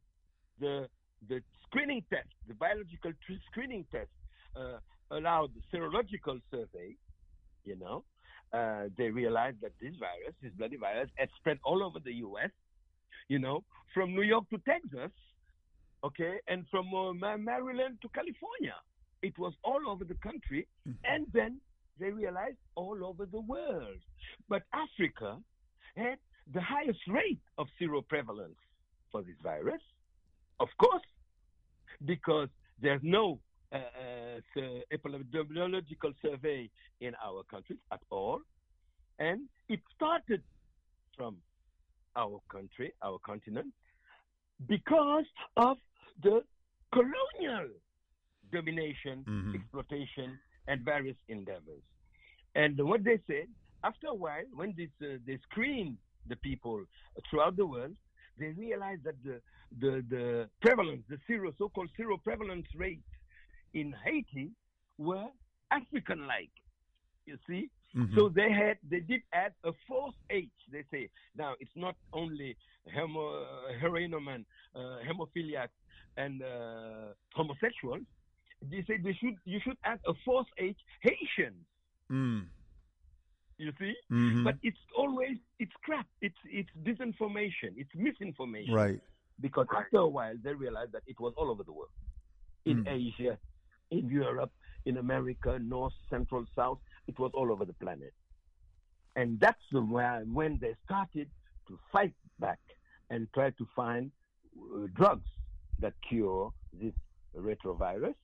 the the screening test, the biological screening test, uh, allowed the serological survey, you know, uh, they realized that this virus, this bloody virus, had spread all over the U S, you know, from New York to Texas, okay, and from uh, Maryland to California. It was all over the country, mm-hmm. and then they realized all over the world. But Africa had the highest rate of seroprevalence for this virus, of course, because there's no uh, uh, epidemiological survey in our country at all. And it started from our country, our continent, because of the colonial domination, mm-hmm. exploitation, and various endeavors. And what they said, after a while, when this, uh, they screened the people throughout the world, they realized that the the, the prevalence, the zero, so-called zero prevalence rate in Haiti were African-like. You see, mm-hmm. so they had they did add a fourth H. They say now it's not only homo, heroinoman, uh, hemophiliac, and uh, homosexuals. They say they should you should add a fourth H, Haitians. Mm. You see, mm-hmm. but it's always it's crap. It's it's disinformation. It's misinformation. Right. Because after a while they realized that it was all over the world, in mm. Asia, in Europe, in America, North, Central, South. It was all over the planet, and that's the when when they started to fight back and try to find uh, drugs that cure this retrovirus.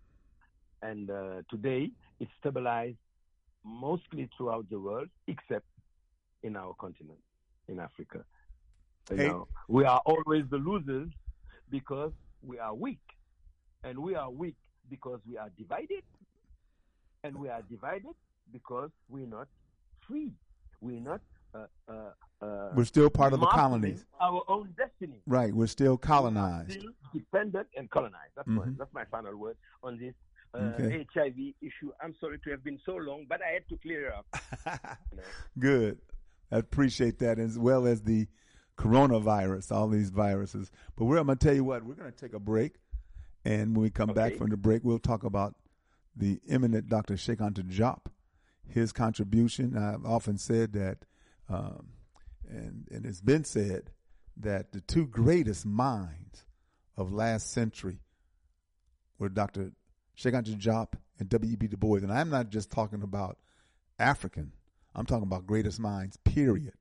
And uh, today it's stabilized mostly throughout the world, except in our continent, in Africa. You hey. know, we are always the losers because we are weak, and we are weak because we are divided, and we are divided because we're not free. We're not uh, uh, uh, we're still part of the mastering colonies. Our own destiny. Right, we're still colonized. Still dependent and colonized. That's Mhm. my that's my final word on this uh, Okay. H I V issue. I'm sorry to have been so long, but I had to clear it up. You know. Good. I appreciate that, as well as the coronavirus, all these viruses. But we're, I'm going to tell you what, we're going to take a break. And when we come back Okay. from the break, we'll talk about the eminent Doctor Cheikh Anta Diop, his contribution. I've often said that, um, and, and it's been said, that the two greatest minds of last century were Doctor Cheikh Anta Diop and W E B Du Bois. And I'm not just talking about African. I'm talking about greatest minds, period.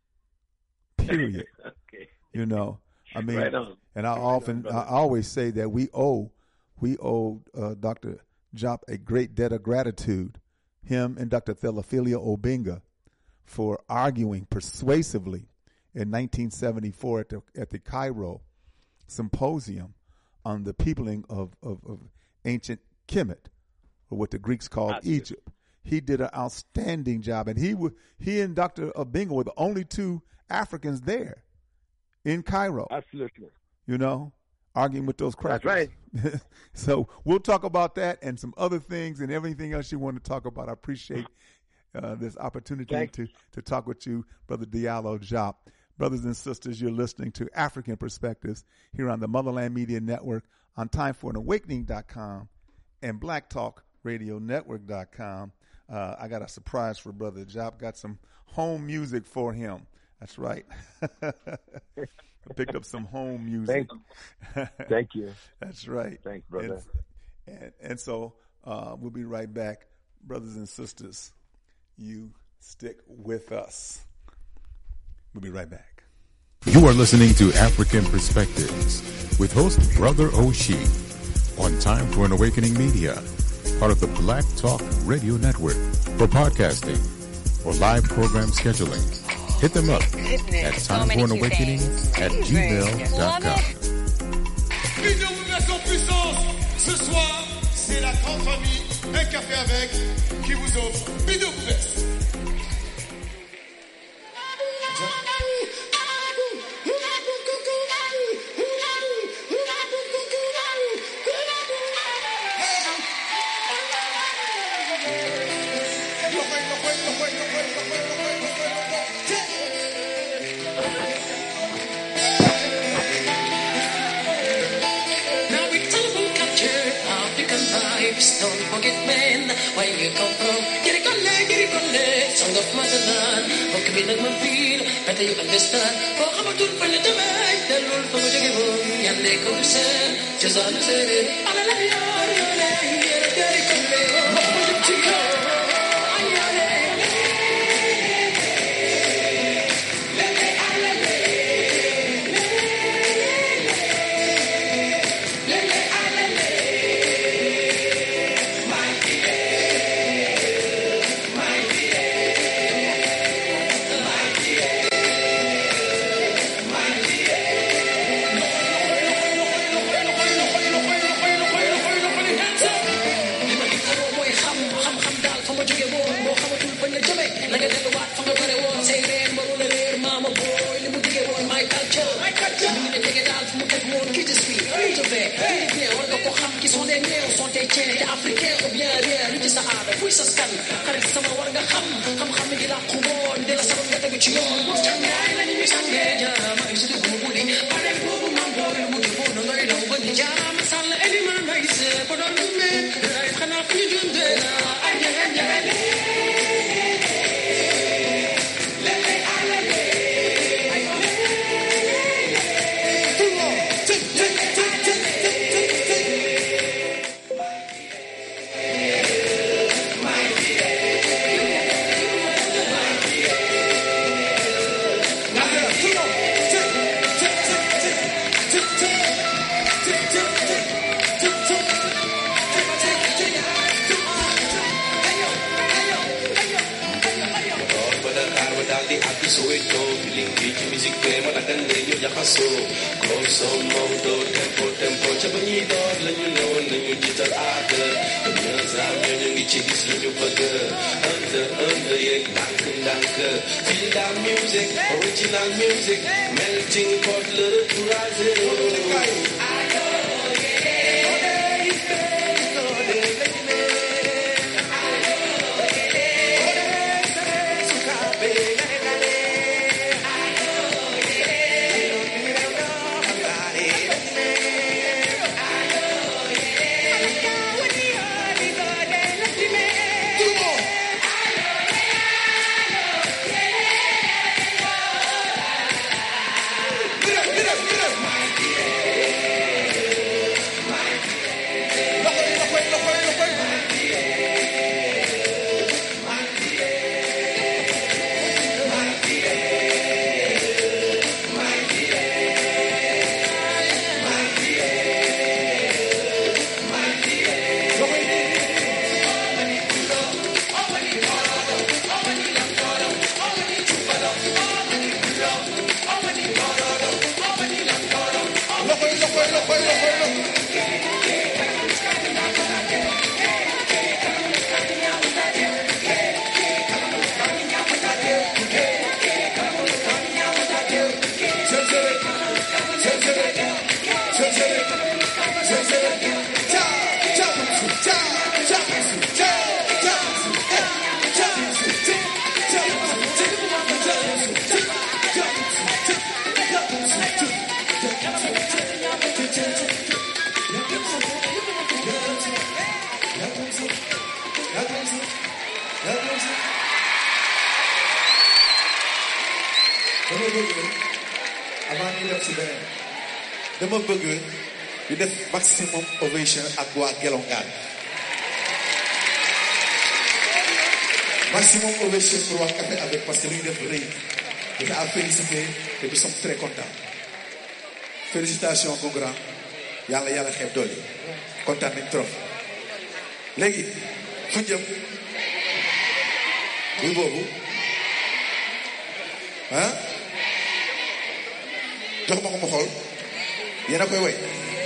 Period. Okay. You know, I mean, Right on. and I Right often, on, brother. I always say that we owe, we owe uh, Doctor Diop a great debt of gratitude, him and Doctor Theophilus Obenga, for arguing persuasively in nineteen seventy-four at the, at the Cairo Symposium on the peopling of, of, of ancient Kemet, or what the Greeks called Absolutely. Egypt. He did an outstanding job, and he w- he and Doctor Obenga were the only two Africans there in Cairo. Absolutely. You know, arguing with those crackers. That's right. So we'll talk about that and some other things and everything else you want to talk about. I appreciate uh, this opportunity Thank to, to talk with you, Brother Diallo Diop. Brothers and sisters, you're listening to African Perspectives here on the Motherland Media Network, on time for an awakening dot com and black talk radio network dot com. Uh, I got a surprise for Brother Diop. Got some home music for him. That's right. I picked up some home music. Thank, thank you. That's right. Thanks, brother. And, and, and so uh, we'll be right back. Brothers and sisters, you stick with us. We'll be right back. You are listening to African Perspectives with host Brother Oshie on Time for an Awakening Media, part of the Black Talk Radio Network. For podcasting or live program scheduling, hit them up at time for an awakening at gmail dot com. Bidou version puissance. Ce soir, c'est la grande famille, un café avec, qui vous offre Bidou Bouves. Now we telephone capture African vibes. Don't forget, man, where you come from. Get it gone, get it gone, song of motherland. How can we not feel? Better you understand. For how much fun it make? The Lord for what you give them. Yan they come to say, just all the same. All the love you get it, get it gone, what would you go? Ci gis lañu bëgg Feel that music, original music, melting pot, little to rising. dama bëgg ñu def maximum ovation ak waa Gelongal. Maximum ovation pour waa Café avec parce que lu ñu def rëy dafa à féliciter et nous sommes très contents. Félicitations mon grand yàlla yàlla xeeb doole kontaan nañ trop. léegi fu jëm buy boobu ah jox ma ko ma xool yéen a koy way.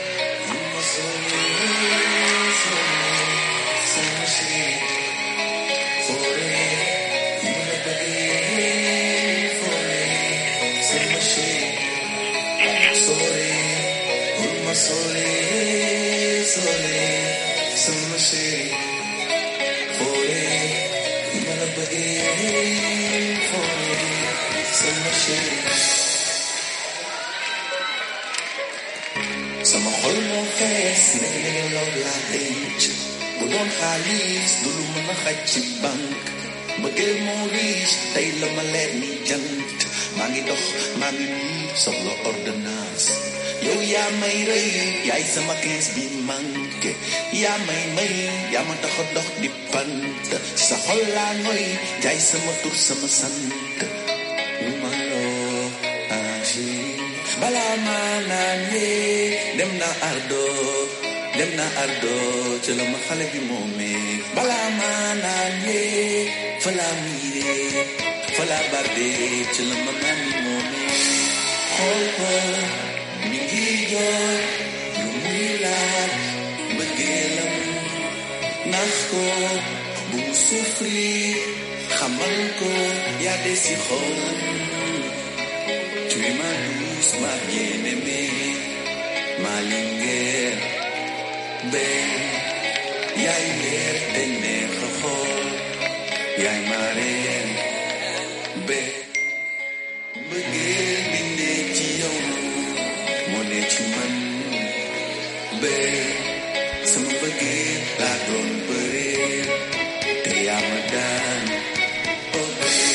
sama xol moo fees nekk nekk law laa denc bu doon xaalis du lu mën a xaj ci banque bëggeel moo riche tey la ma leer ni jant maa ngi dox maa ngi nii soxla ordonnance yow yaa may rëy yaay sama quinze bi manqué yaa may may yaa ma tax a dox di pant sa xol laa ngoy jaay sama tur sama sant lu ma loo angi balaa maa naan yee dem na ardo dem na ardo ci la ma xale bi moomee balaa maa naan yee fa laa miiree fa laa bardee ci la ma naan bi moomee xool ko mi ngi jooy lu muy laaj mbëggeelam nax ko bu mu souffrir xamal ko yaa des si xolam tu es ma douce ma bien-aimée ma linguère ben yaay leer te neex a xool yaay ma reer ben mbëggeel bindee ci yow moo ne ci man ben sama mbëggeel laa doon bëree te yaa ma daan oh ben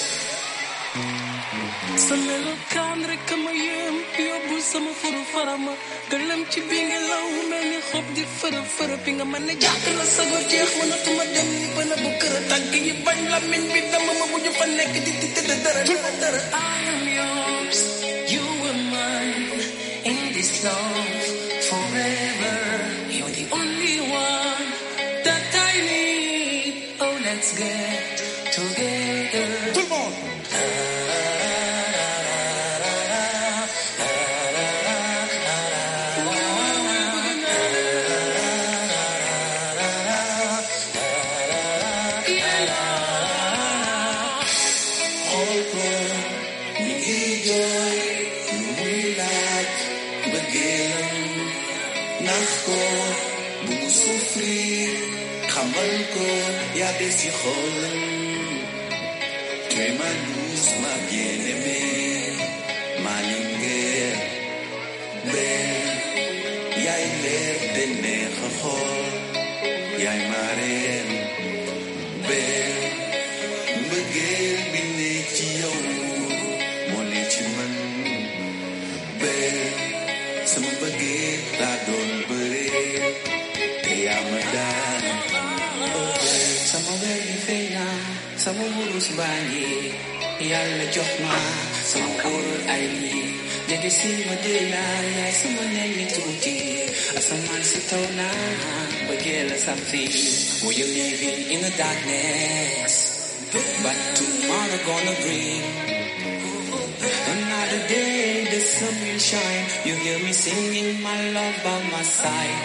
sa melokaan rek ma yëm yóbbu sama furu farama gëlëm ci bi nga law mel ni xob di fërë fërë bi nga mën ne jàkk la sago jeex mënatuma dem ni bëna bu kër tànk yi bañ la miñ bi dama ma mujj fa nekk di di tëdd dara dara dara I am yours you were mine in this love forever you're the only one that I need oh let's get together tout le monde yeah. ko bu mu souffrir xamal ko yaa des ci xolam. Tu es ma douce, ma bien-aimée, ma linguère, belle, yaay leer te neex a xool, yaay ma reine, belle, mbëggeel bi ne ci yow, moo ne ci man, belle, sama mbëggeel laa doon bëree, te yaa ma daan, oh belle, sama weer yi feeñ na. Sama wurus baa ngi yàlla jox ma sama kóorul ay lii jege si ma dee yaay yaay sama nen ni tuuti asamaan si taw naa ba geel a sampi. We are living in the darkness but tomorrow gonna bring another day the sun will shine. You hear me singing my love by my side.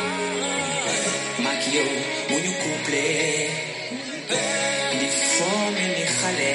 Makio mu ñu couplé for me ni xale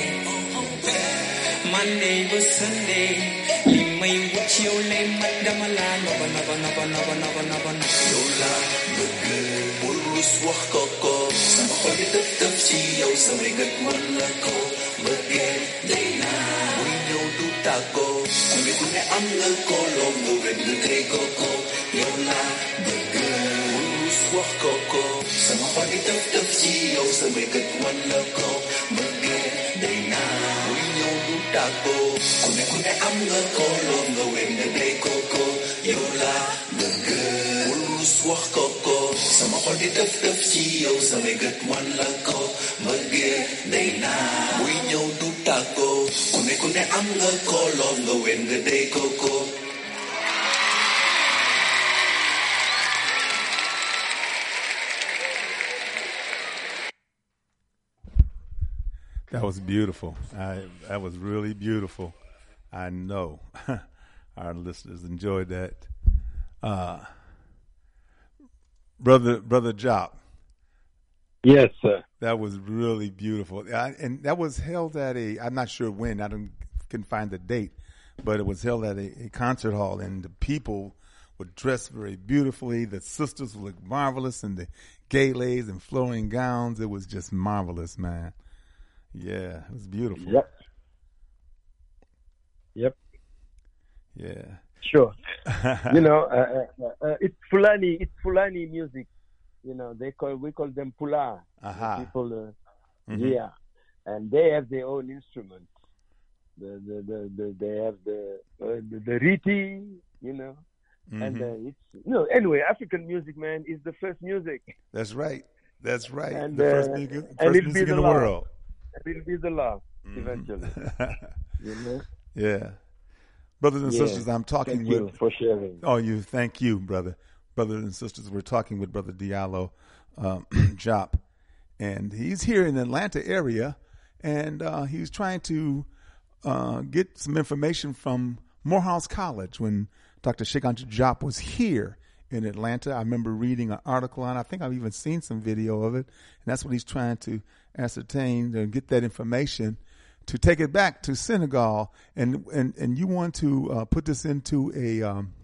Monday ba Sunday li may wut ci yow lay man dama la noba noba noba noba noba noba yow la bëgg bul rus wax ko ko sama xol bi dëf dëf ci yow sama gët wan la ko bëggee day naa muy ñëw du tàggoo ku ne ku ne am nga ko loo nga wet nga day ko ko yow la bëgg bul rus wax ko ko sama xol bi dëf dëf ci yow sama gët wan la ko bëggee day naa muy ñëw du tàggoo ku ne ku ne am nga ko loo nga wet nga day ko ko yow la bëgg bul rus wax ko ko sama xol bi dëf dëf ci yow sama gët wan la ko bëggee day naa muy ñëw du tàggoo ku ne ku ne am nga ko loo nga wet nga day ko ko. That was beautiful. I, that was really beautiful. I know our listeners enjoyed that. Uh, brother, brother Jop. Yes, sir. That was really beautiful. I, and that was held at a, I'm not sure when, I don't, couldn't find the date, but it was held at a, a concert hall, and the people were dressed very beautifully. The sisters looked marvelous in the galas and flowing gowns. It was just marvelous, man. Yeah, it was beautiful. Yep. Yep. Yeah. Sure. you know, uh, uh, uh, it's Fulani. It's Fulani music. You know, they call we call them Pula. Uh-huh. People, uh, mm-hmm. yeah, and they have their own instrument. The the the, the they have the uh, the, the riti. You know, mm-hmm. and uh, it's you know anyway. African music, man, is the first music. That's right. That's right. And, the uh, first music, and first it'll music be in the the law. world. It'll be the law mm-hmm. eventually. you know. Yeah. Brothers and yeah. sisters, I'm talking thank with. You for sharing. Oh, you. Thank you, brother. Brothers and sisters, we're talking with Brother Diallo um, Jop, and he's here in the Atlanta area, and uh, he's trying to uh, get some information from Morehouse College. When Doctor Sheikh Anta Diop was here in Atlanta, I remember reading an article on it. I think I've even seen some video of it, and that's what he's trying to ascertain and get that information to take it back to Senegal. And and, and you want to uh, put this into a um,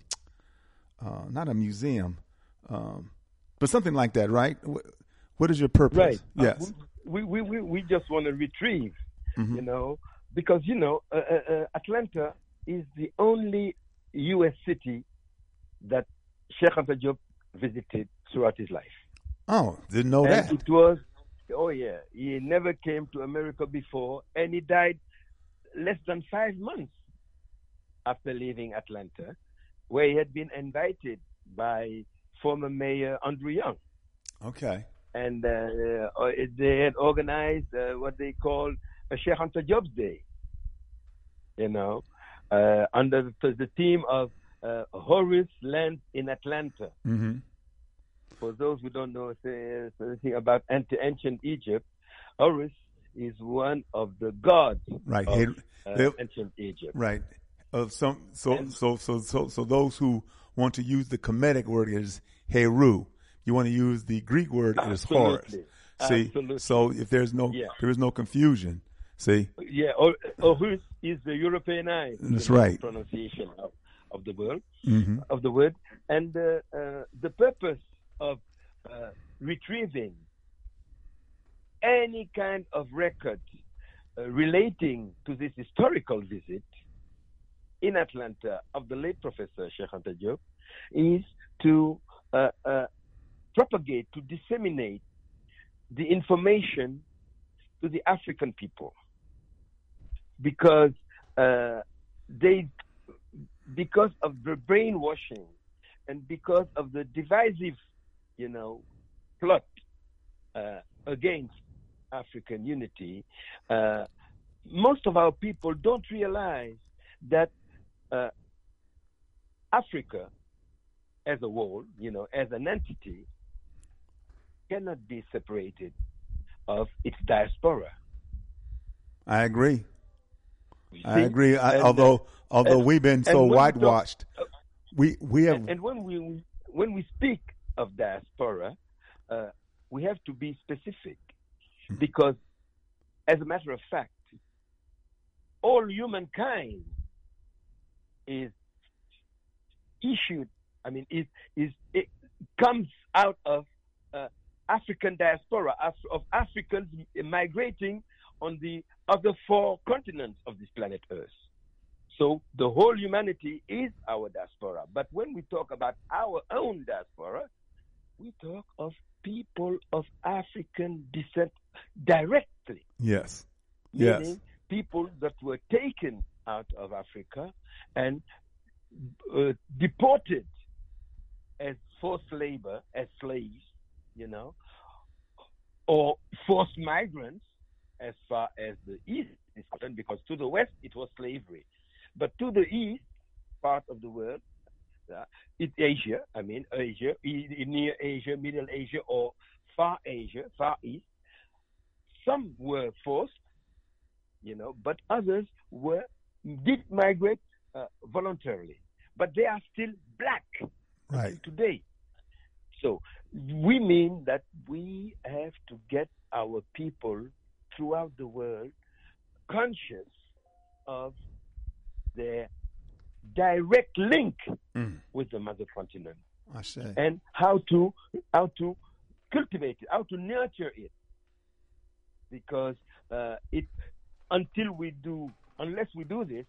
uh, not a museum, um, but something like that, right? What is your purpose? Right. Yes. Uh, we, we, we, we just want to retrieve, mm-hmm. you know, because, you know, uh, uh, Atlanta is the only U S city that Sheikh Anta Diop visited throughout his life. Oh, didn't know and that. It was, oh yeah, he never came to America before, and he died less than five months after leaving Atlanta, where he had been invited by former Mayor Andrew Young. Okay. And uh, they had organized uh, what they called a Sheikh Anta Diop's Day, you know, uh, under the, the theme of uh, Horus Land in Atlanta. Mm-hmm. For those who don't know say, anything about ancient Egypt, Horus is one of the gods right. of hey, uh, they, ancient Egypt. Right. Of some, so, and, so, so, so, so those who want to use the Kemetic word is Heru. You want to use the Greek word is Horus. See, absolutely. So if there's no, yeah. there is no confusion. See. Yeah, or, Horus is the Europeanized That's right. pronunciation of, of the world, mm-hmm. of the world, and uh, uh, the purpose of uh, retrieving any kind of record uh, relating to this historical visit in Atlanta of the late Professor Cheikh Anta Diop is to uh, uh, propagate, to disseminate the information to the African people, because uh, they, because of the brainwashing and because of the divisive, you know, plot uh, against African unity, uh, most of our people don't realize that uh, Africa as a whole, you know, as an entity, cannot be separated of its diaspora. I agree. You I see? agree. I, And, although uh, although and- we've been and so when we talk- whitewashed, we we have And, and when we when we speak of diaspora, uh, we have to be specific, because, as a matter of fact, all humankind is issued. I mean, is is it comes out of uh, African diaspora, of, of Africans migrating on the other four continents of this planet Earth. So the whole humanity is our diaspora. But when we talk about our own diaspora, we talk of people of African descent directly. yes, Meaning yes, people that were taken out of Africa and uh, deported as forced labor, as slaves, you know, or forced migrants as far as the East is concerned, because to the West it was slavery. But to the East part of the world, uh, it's Asia, I mean, Asia, e- near Asia, Middle Asia, or Far Asia, Far East, some were forced, you know, but others were did migrate uh, voluntarily. But they are still black right. until today. So we mean that we have to get our people throughout the world conscious of their direct link Mm. with the mother continent, I say. and how to how to cultivate it, how to nurture it, because uh, it until we do unless we do this,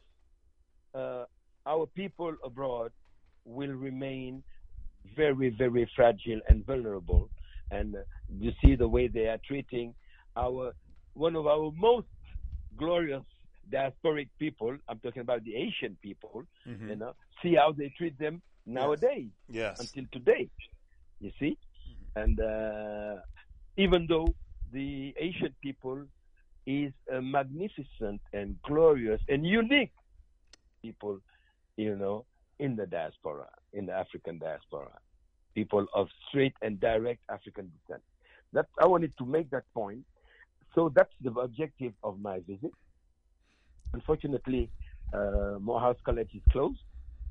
uh, our people abroad will remain very, very fragile and vulnerable. And uh, you see the way they are treating our one of our most glorious diasporic people. I'm talking about the Asian people. Mhm. You know, see how they treat them nowadays Yes. until today. You see, and uh, even though the Asian people is a magnificent and glorious and unique people, you know, in the diaspora, in the African diaspora, people of straight and direct African descent. That I wanted to make that point. So that's the objective of my visit. Unfortunately, uh, Morehouse College is closed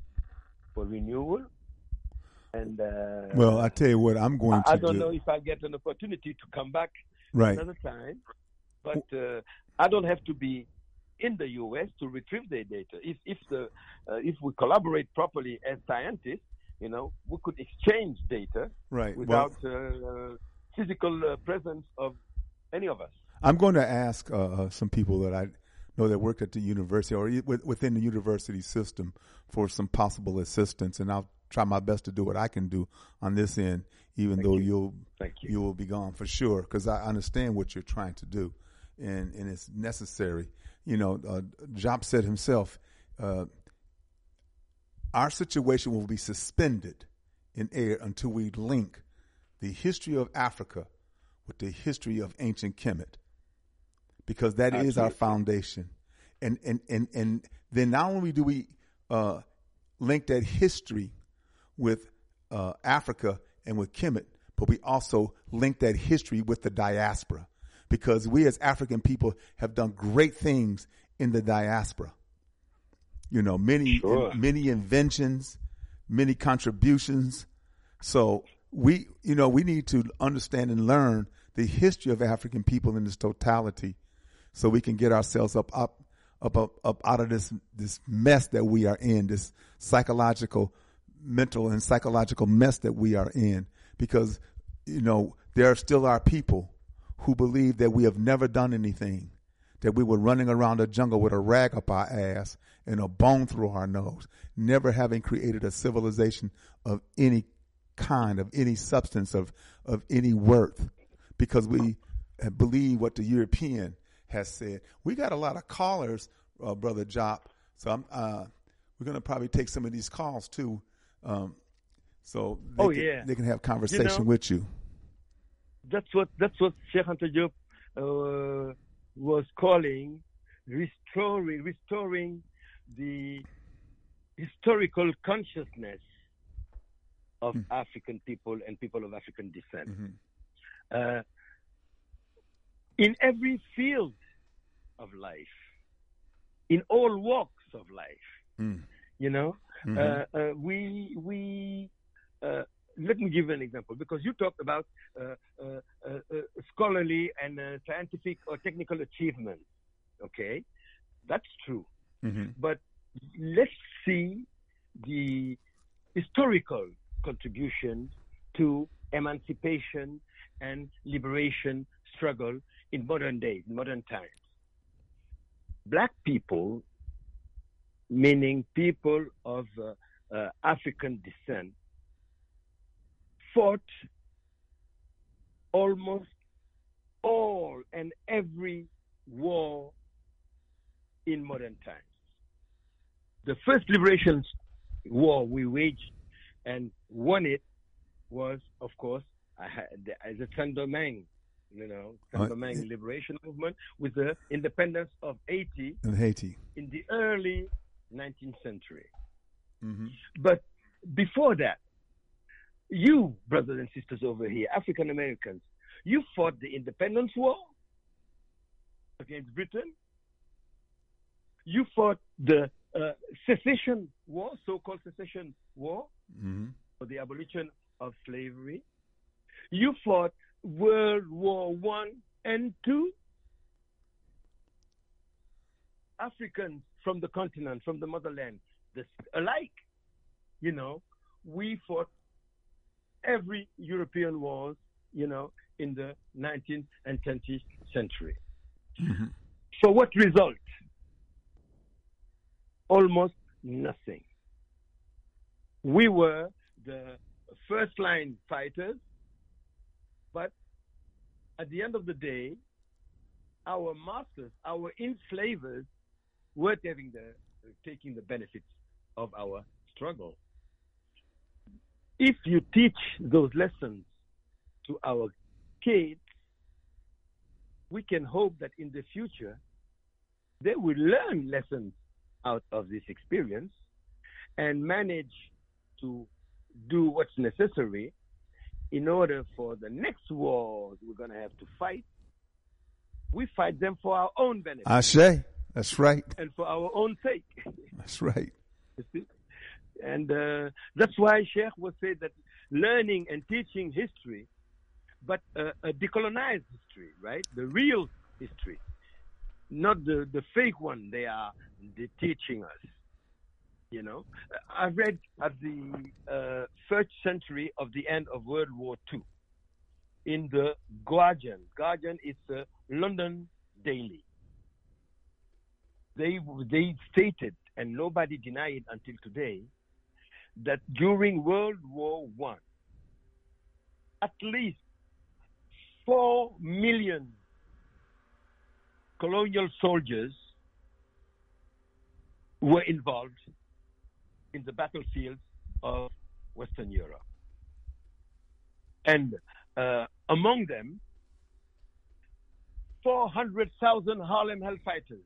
for renewal. And uh, Well, I tell you what, I'm going I, to I don't do. know if I get an opportunity to come back Right. another time, but uh, I don't have to be in the U S to retrieve the data. If if the uh, if we collaborate properly as scientists, you know, we could exchange data Right. without Well, uh, physical uh, presence of any of us. I'm going to ask uh, some people that I know that work at the university or e- with- within the university system for some possible assistance, and I'll try my best to do what I can do on this end, even Thank though you. you'll Thank you. you will be gone for sure, because I understand what you're trying to do, and and it's necessary. You know, uh, Job said himself, uh, our situation will be suspended in air until we link the history of Africa with the history of ancient Kemet, because that is our Absolutely. foundation. And, and, and, and then not only do we uh, link that history with uh, Africa and with Kemet, but we also link that history with the diaspora, because we as African people have done great things in the diaspora. You know, many Sure. many inventions, many contributions. So we, you know, we need to understand and learn the history of African people in its totality, so we can get ourselves up up up, up, up out of this, this mess that we are in, this psychological, mental and psychological mess that we are in. Because, you know, there are still our people who believe that we have never done anything, that we were running around the jungle with a rag up our ass and a bone through our nose, never having created a civilization of any kind, of any substance, of, of any worth, because we believe what the European has said. We got a lot of callers, uh, Brother Jop, so I'm, uh, we're going to probably take some of these calls too, um, so they, Oh, can, yeah. they can have conversation You know, with you. That's what that's what Sheikh Anta Diop uh, was calling restoring restoring the historical consciousness of Hmm. African people and people of African descent. Mhm. Uh, in every field of life, in all walks of life, Mm. you know, Mhm. uh, uh, we we uh, let me give you an example, because you talked about uh, uh, uh, uh, scholarly and uh, scientific or technical achievements. Okay, that's true. Mhm. But let's see the historical contribution to emancipation and liberation struggle in modern days, in modern times. Black people, meaning people of uh, uh, African descent, fought almost all and every war in modern times. The first liberation war we waged and won it was, of course, I had the, the Saint-Domingue, you know, Saint-Domingue liberation movement with the independence of Haiti In Haiti. in the early nineteenth century. Mm-hmm. But before that, you, brothers and sisters over here, African Americans, you fought the independence war against Britain. You fought the uh, secession war, so-called secession war, Mm-hmm. for the abolition of slavery. You fought World War One and Two. Africans from the continent, from the motherland, this, alike, you know, we fought every European wars, you know, in the nineteenth and twentieth century. Mm-hmm. For what result? Almost nothing. We were the first line fighters, but at the end of the day, our masters, our enslavers, were taking the, taking the benefits of our struggle. If you teach those lessons to our kids, we can hope that in the future, they will learn lessons out of this experience and manage to do what's necessary in order for the next wars we're going to have to fight. We fight them for our own benefit. Ashe. That's right. And for our own sake. That's right. You see? And uh, that's why Sheikh would say that learning and teaching history, but uh, a decolonized history, right? The real history, not the, the fake one they are they teaching us. You know, I read at the uh, first century of the end of World War Two in the Guardian. Guardian is a London daily. They they stated, and nobody denied it until today, that during World War One, at least four million colonial soldiers were involved in the battlefields of Western Europe. And uh, among them, four hundred thousand Harlem Hellfighters,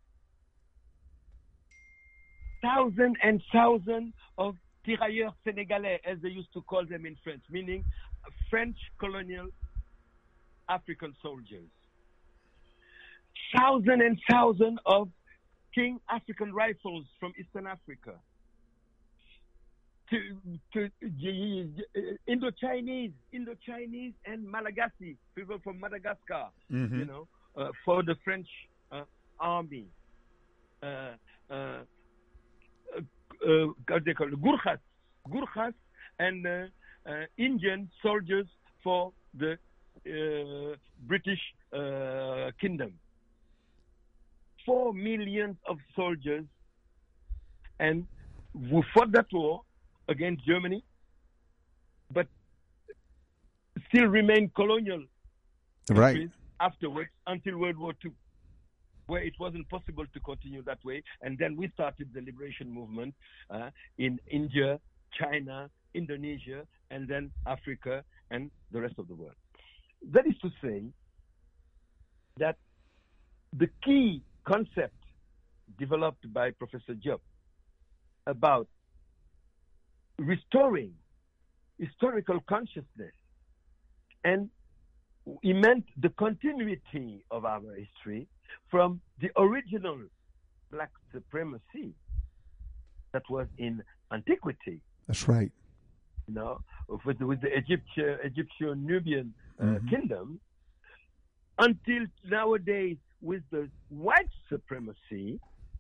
thousand and thousand of tirailleurs sénégalais, as they used to call them in French, meaning French colonial African soldiers. Thousand and thousand of King African rifles from Eastern Africa. To, to uh, Indo-Chinese, Indo-Chinese and Malagasy, people from Madagascar, Mhm. you know, uh, for the French uh, army. uh, uh, uh, what they call it, Gurkhas, Gurkhas and uh, uh, Indian soldiers for the uh, British uh, Kingdom. Four million of soldiers, and we fought that war against Germany, but still remained colonial countries Right. afterwards until World War Two, where it wasn't possible to continue that way. And then we started the liberation movement uh, in India, China, Indonesia, and then Africa and the rest of the world. That is to say that the key concept developed by Professor Diop about restoring historical consciousness, and he meant the continuity of our history from the original black supremacy that was in antiquity. That's right. You know, with, with the Egyptian, Egyptian Nubian uh, Mhm. kingdom, until nowadays with the white supremacy,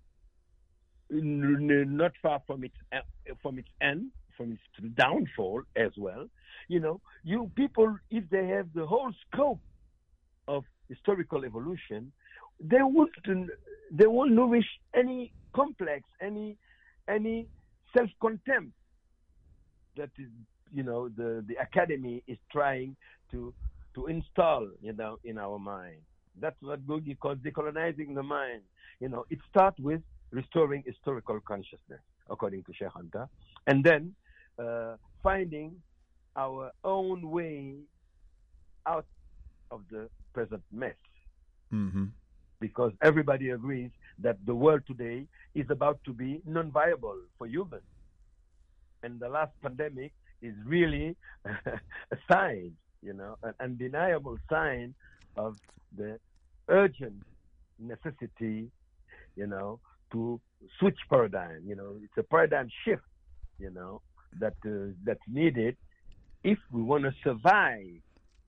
n- n- not far from its uh, from its end, from its downfall as well. You know, you people, if they have the whole scope of historical evolution, they won't they won't nourish any complex, any any self-contempt that is, you know, the the academy is trying to to install, you know, in our mind. That's what Googie calls decolonizing the mind. You know, it starts with restoring historical consciousness, according to Sheikh Anta, and then uh, finding our own way out of the present mess. Mm-hmm. Because everybody agrees that the world today is about to be non-viable for humans. And the last pandemic is really a sign, you know, an undeniable sign of the urgent necessity, you know, to switch paradigm. You know, it's a paradigm shift, you know, that uh, that's needed if we want to survive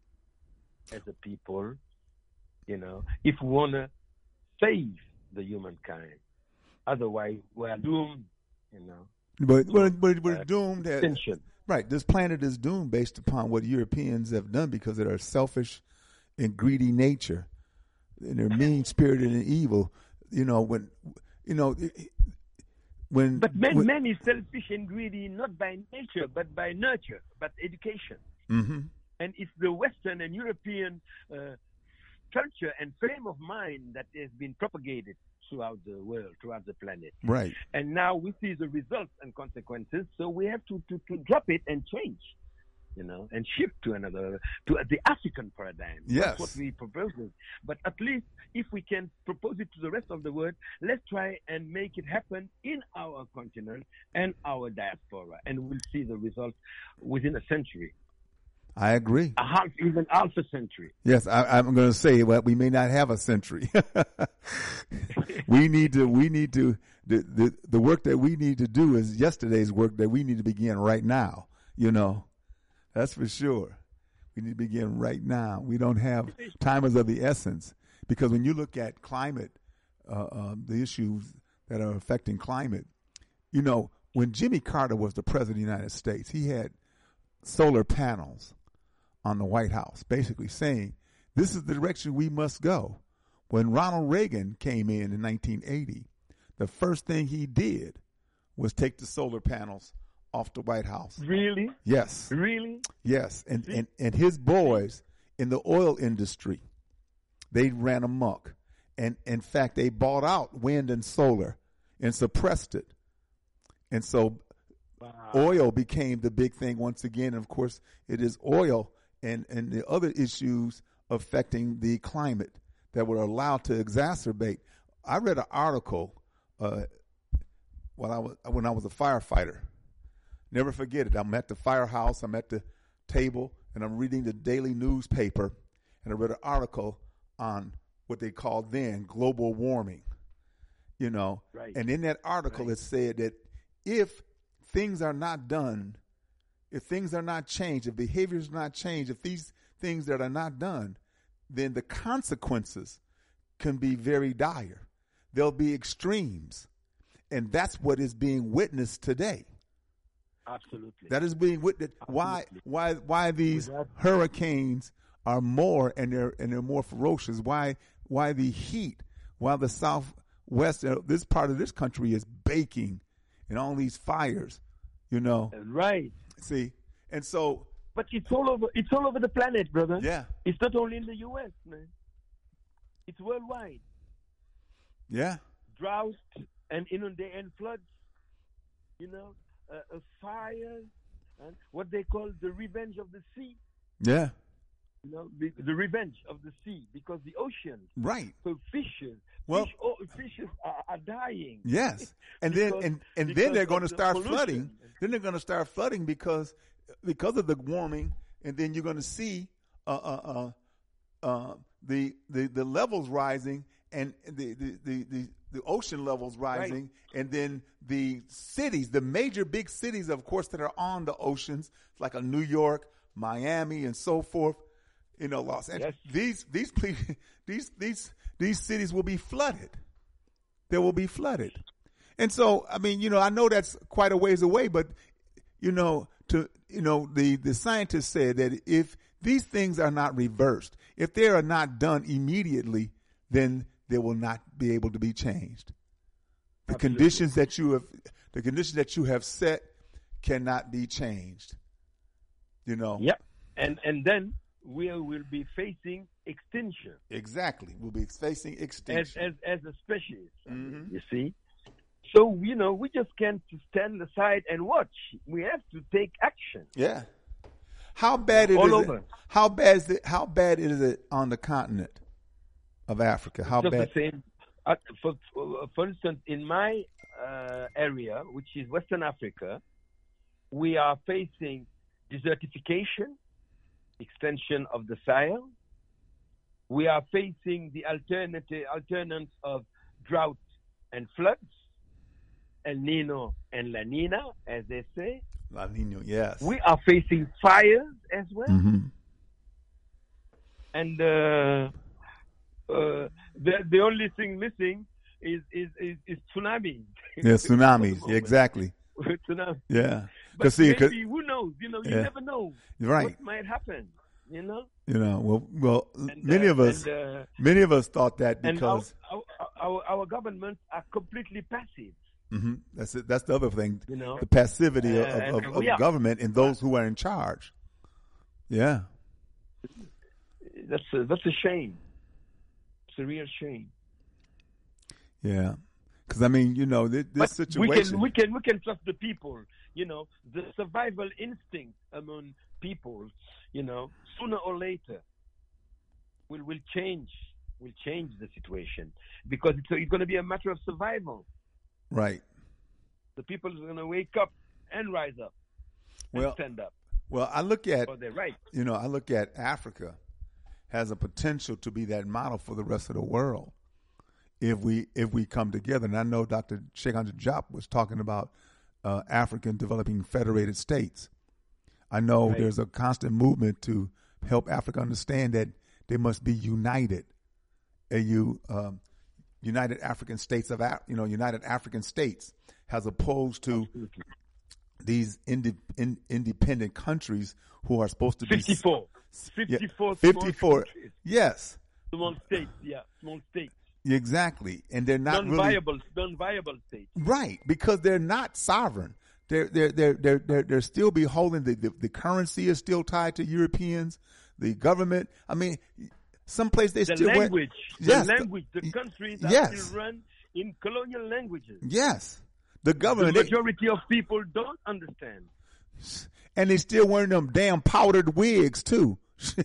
as a people, you know, if we want to save the humankind. Otherwise, we're doomed, you know. But, but, but we're uh, doomed. At, extinction. right. This planet is doomed based upon what Europeans have done because of their selfish and greedy nature and their mean-spirited and evil. You know, when, you know, when. But man, when, man is selfish and greedy not by nature, but by nurture, but education. Mm-hmm. And it's the Western and European uh, culture and frame of mind that has been propagated throughout the world, throughout the planet. Right. And now we see the results and consequences, so we have to, to, to drop it and change, you know, and shift to another, to the African paradigm. Yes. That's what we propose. But at least if we can propose it to the rest of the world, let's try and make it happen in our continent and our diaspora, and we'll see the results within a century. I agree. A half, even half a century. Yes, I, I'm going to say, well, we may not have a century. we need to, we need to, the, the, the work that we need to do is yesterday's work that we need to begin right now. You know, that's for sure. We need to begin right now. We don't have time is of the essence, because when you look at climate, uh, um, the issues that are affecting climate, you know, when Jimmy Carter was the president of the United States, he had solar panels on the White House, basically saying this is the direction we must go. When Ronald Reagan came in in nineteen eighty, the first thing he did was take the solar panels off the White House. Really? Yes. Really? Yes. And, and, and his boys in the oil industry, they ran amok. And in fact, they bought out wind and solar and suppressed it. And so wow. Oil became the big thing once again. And of course, it is oil and, and the other issues affecting the climate that were allowed to exacerbate. I read an article uh, when I was when I was a firefighter. Never forget it. I'm at the firehouse. I'm at the table, and I'm reading the daily newspaper, and I read an article on what they called then global warming. You know, right. And in that article, right. It said that if things are not done, if things are not changed, if behaviors are not changed, if these things that are not done, then the consequences can be very dire. there'll be extremes. And that's what is being witnessed today. Absolutely. That is being witnessed. Why why why these hurricanes are more and they're and they're more ferocious. Why why the heat, while the southwest, uh, this part of this country is baking and all these fires, you know. Right. See? And so But it's all over it's all over the planet, brother. Yeah. It's not only in the U S, man. It's worldwide. Yeah. Drought and inundation and floods, you know, uh, uh, fires, and what they call the revenge of the sea. Yeah. You know, the, the revenge of the sea, because the ocean. Right. So fishes, well, fish, oh, fishes are, are dying. Yes, and because, then and, and then they're going to the start pollution. flooding. Then they're going to start flooding because because of the warming, and then you're going to see uh, uh, uh, uh, the the the levels rising, and the the the, the the ocean levels rising, right. And then the cities, the major big cities, of course, that are on the oceans, like a New York, Miami, and so forth. You know, Los Angeles. Yes. These these these these these cities will be flooded. They will be flooded, and so I mean, you know, I know that's quite a ways away, but you know, to you know, the the scientists said that if these things are not reversed, if they are not done immediately, then they will not be able to be changed. The Absolutely. conditions that you have, the conditions that you have set, cannot be changed. You know. Yep. And and then we will be facing extinction. Exactly. We'll be facing extinction as as, as a species. Mm-hmm. You see. So you know, we just can't stand aside and watch. We have to take action. Yeah. How bad it All is over. It, how bad is it? How bad is it on the continent of Africa? How just bad? The same. Uh, for, for for instance, in my uh, area, which is Western Africa, we are facing desertification, extension of the Sahel. We are facing the alternative alternance of drought and floods, El Nino and La Nina, as they say. La Nina, yes. We are facing fires as well. Mm-hmm. And uh, uh, the the only thing missing is is is, is tsunamis. Yeah, tsunamis. Yeah, exactly. Tsunami. Yeah. But see, maybe, who knows? You know, you yeah. never know right. what might happen. You know. You know. Well, well, and, many uh, of us, and, uh, many of us thought that because our, our, our, our governments are completely passive. Mm-hmm. That's it. That's the other thing. You know, the passivity uh, of, of, of yeah. government and those who are in charge. Yeah. That's a, that's a shame. It's a real shame. Yeah, because I mean, you know, this, this but situation. We can we can we can trust the people. You know, the survival instinct among people. You know, sooner or later, will will change. Will change the situation because it's, it's going to be a matter of survival. Right. The people are going to wake up and rise up and well, stand up. Well, I look at, oh, they're right. you know, I look at Africa has a potential to be that model for the rest of the world if we if we come together. And I know Doctor Sheikh Anta Diop was talking about uh, African developing federated states. I know right. there's a constant movement to help Africa understand that they must be united. A you. Um, United African States of, you know, United African States, as opposed to Absolutely. these indi- in, independent countries who are supposed to fifty-four. be fifty-four. Yeah, fifty-four. Yes. Small states. Yeah, small states. Exactly, and they're not non-viable, really non-viable states. Right, because they're not sovereign. They're they're they're they're they're, they're still be holding the, the the currency is still tied to Europeans. The government. I mean. Someplace they the still language, went, yes, the language, the countries are yes. still run in colonial languages. Yes, the government. The majority they, of people don't understand, and they still wearing them damn powdered wigs too.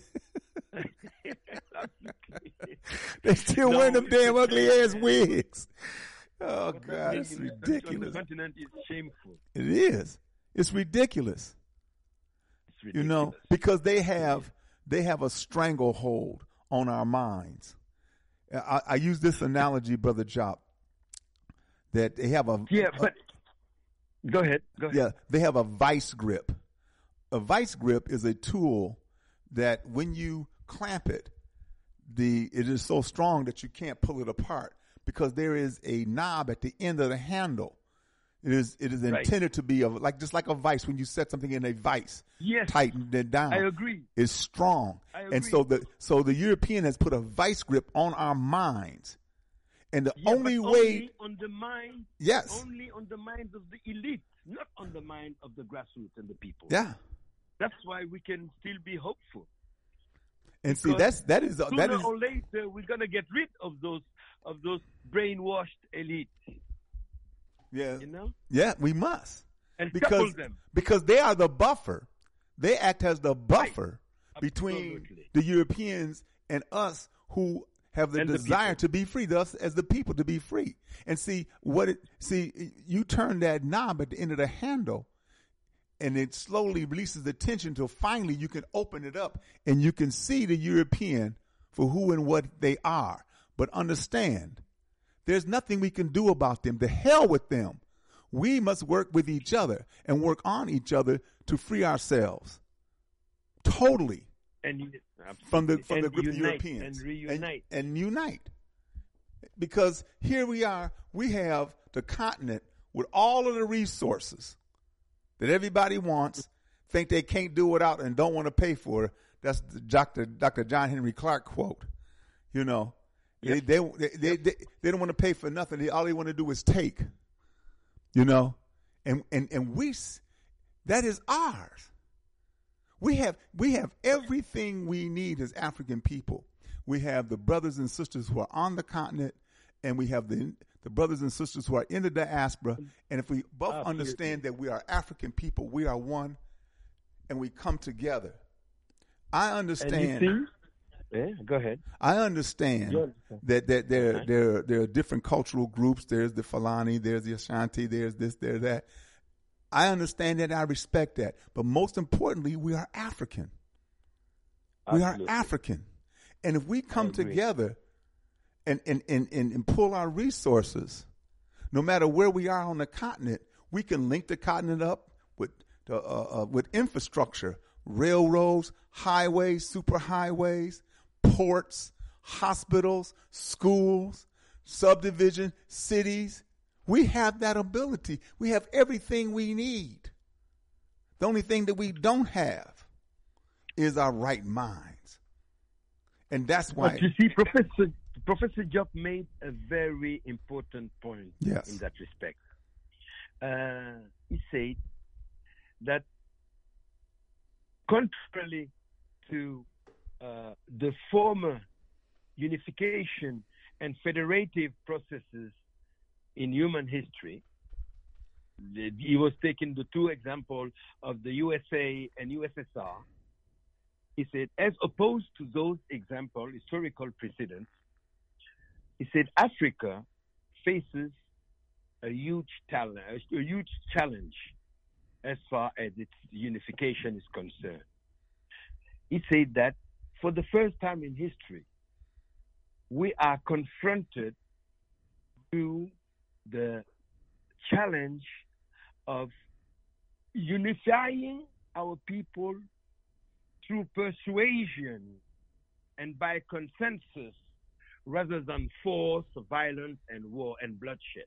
They still no, wearing them damn ugly ass wigs. Oh God, it's ridiculous. The continent is shameful. It is. It's ridiculous. It's ridiculous. You know, because they have they have a stranglehold on our minds. I, I use this analogy, Brother Diop, that they have a yeah, but a, go ahead, go ahead. Yeah, they have a vice grip. A vice grip is a tool that when you clamp it, the it is so strong that you can't pull it apart. because there is a knob at the end of the handle. It is it is Right. intended to be a, like just like a vice. When you set something in a vice, Yes. tighten it down. I agree. It's strong, I and agree. so the so the European has put a vice grip on our minds, and the Yeah, only but way, only on the mind, yes, only on the minds of the elite, not on the mind of the grassroots and the people. yeah, That's why we can still be hopeful. and see Because that's that is Sooner that is or later, we're gonna get rid of those of those brainwashed elites. yeah You know, yeah we must and because couple them. because they are the buffer. They act as the buffer between Absolutely. the Europeans and us who have the And the desire people. to be free, thus as the people to be free. And see what it see you turn that knob at the end of the handle and it slowly releases the tension till finally you can open it up and you can see the European for who and what they are. But understand, there's nothing we can do about them. The hell with them. We must work with each other and work on each other to free ourselves totally And from the from and the grip of unite Europeans and reunite. and, and unite. Because here we are, we have the continent with all of the resources that everybody wants, think they can't do without and don't want to pay for. That's the Doctor Doctor John Henry Clark quote. You know, Yep. they, they, they, they, they, they don't want to pay for nothing. They, all they want to do is take, you know, and, and, and we, s- that is ours. We have, we have everything we need as African people. We have the brothers and sisters who are on the continent, and we have the, the brothers and sisters who are in the diaspora. And if we both Absolutely. understand that we are African people, we are one, and we come together. I understand. And you see? Yeah, go ahead. I understand You understand. that that there Okay. there there are different cultural groups. There's the Fulani, there's the Ashanti, there's this, there's that. I understand that. I respect that. But most importantly, we are African. We are Absolutely. African, and if we come agree. together and and, and and and pull our resources, no matter where we are on the continent, we can link the continent up with the, uh, uh, with infrastructure, railroads, highways, superhighways, ports, hospitals, schools, subdivision, cities. We have that ability. We have everything we need. The only thing that we don't have is our right minds. And that's why. But you see, Professor Professor Job made a very important point Yes. in that respect. Uh, he said that contrary to uh, the former unification and federative processes in human history, the- he was taking the two examples of the U S A and U S S R. He said, as opposed to those example, historical precedents, he said Africa faces a huge talent, a huge challenge as far as its unification is concerned. He said that for the first time in history, we are confronted to the challenge of unifying our people through persuasion and by consensus rather than force, violence, and war and bloodshed.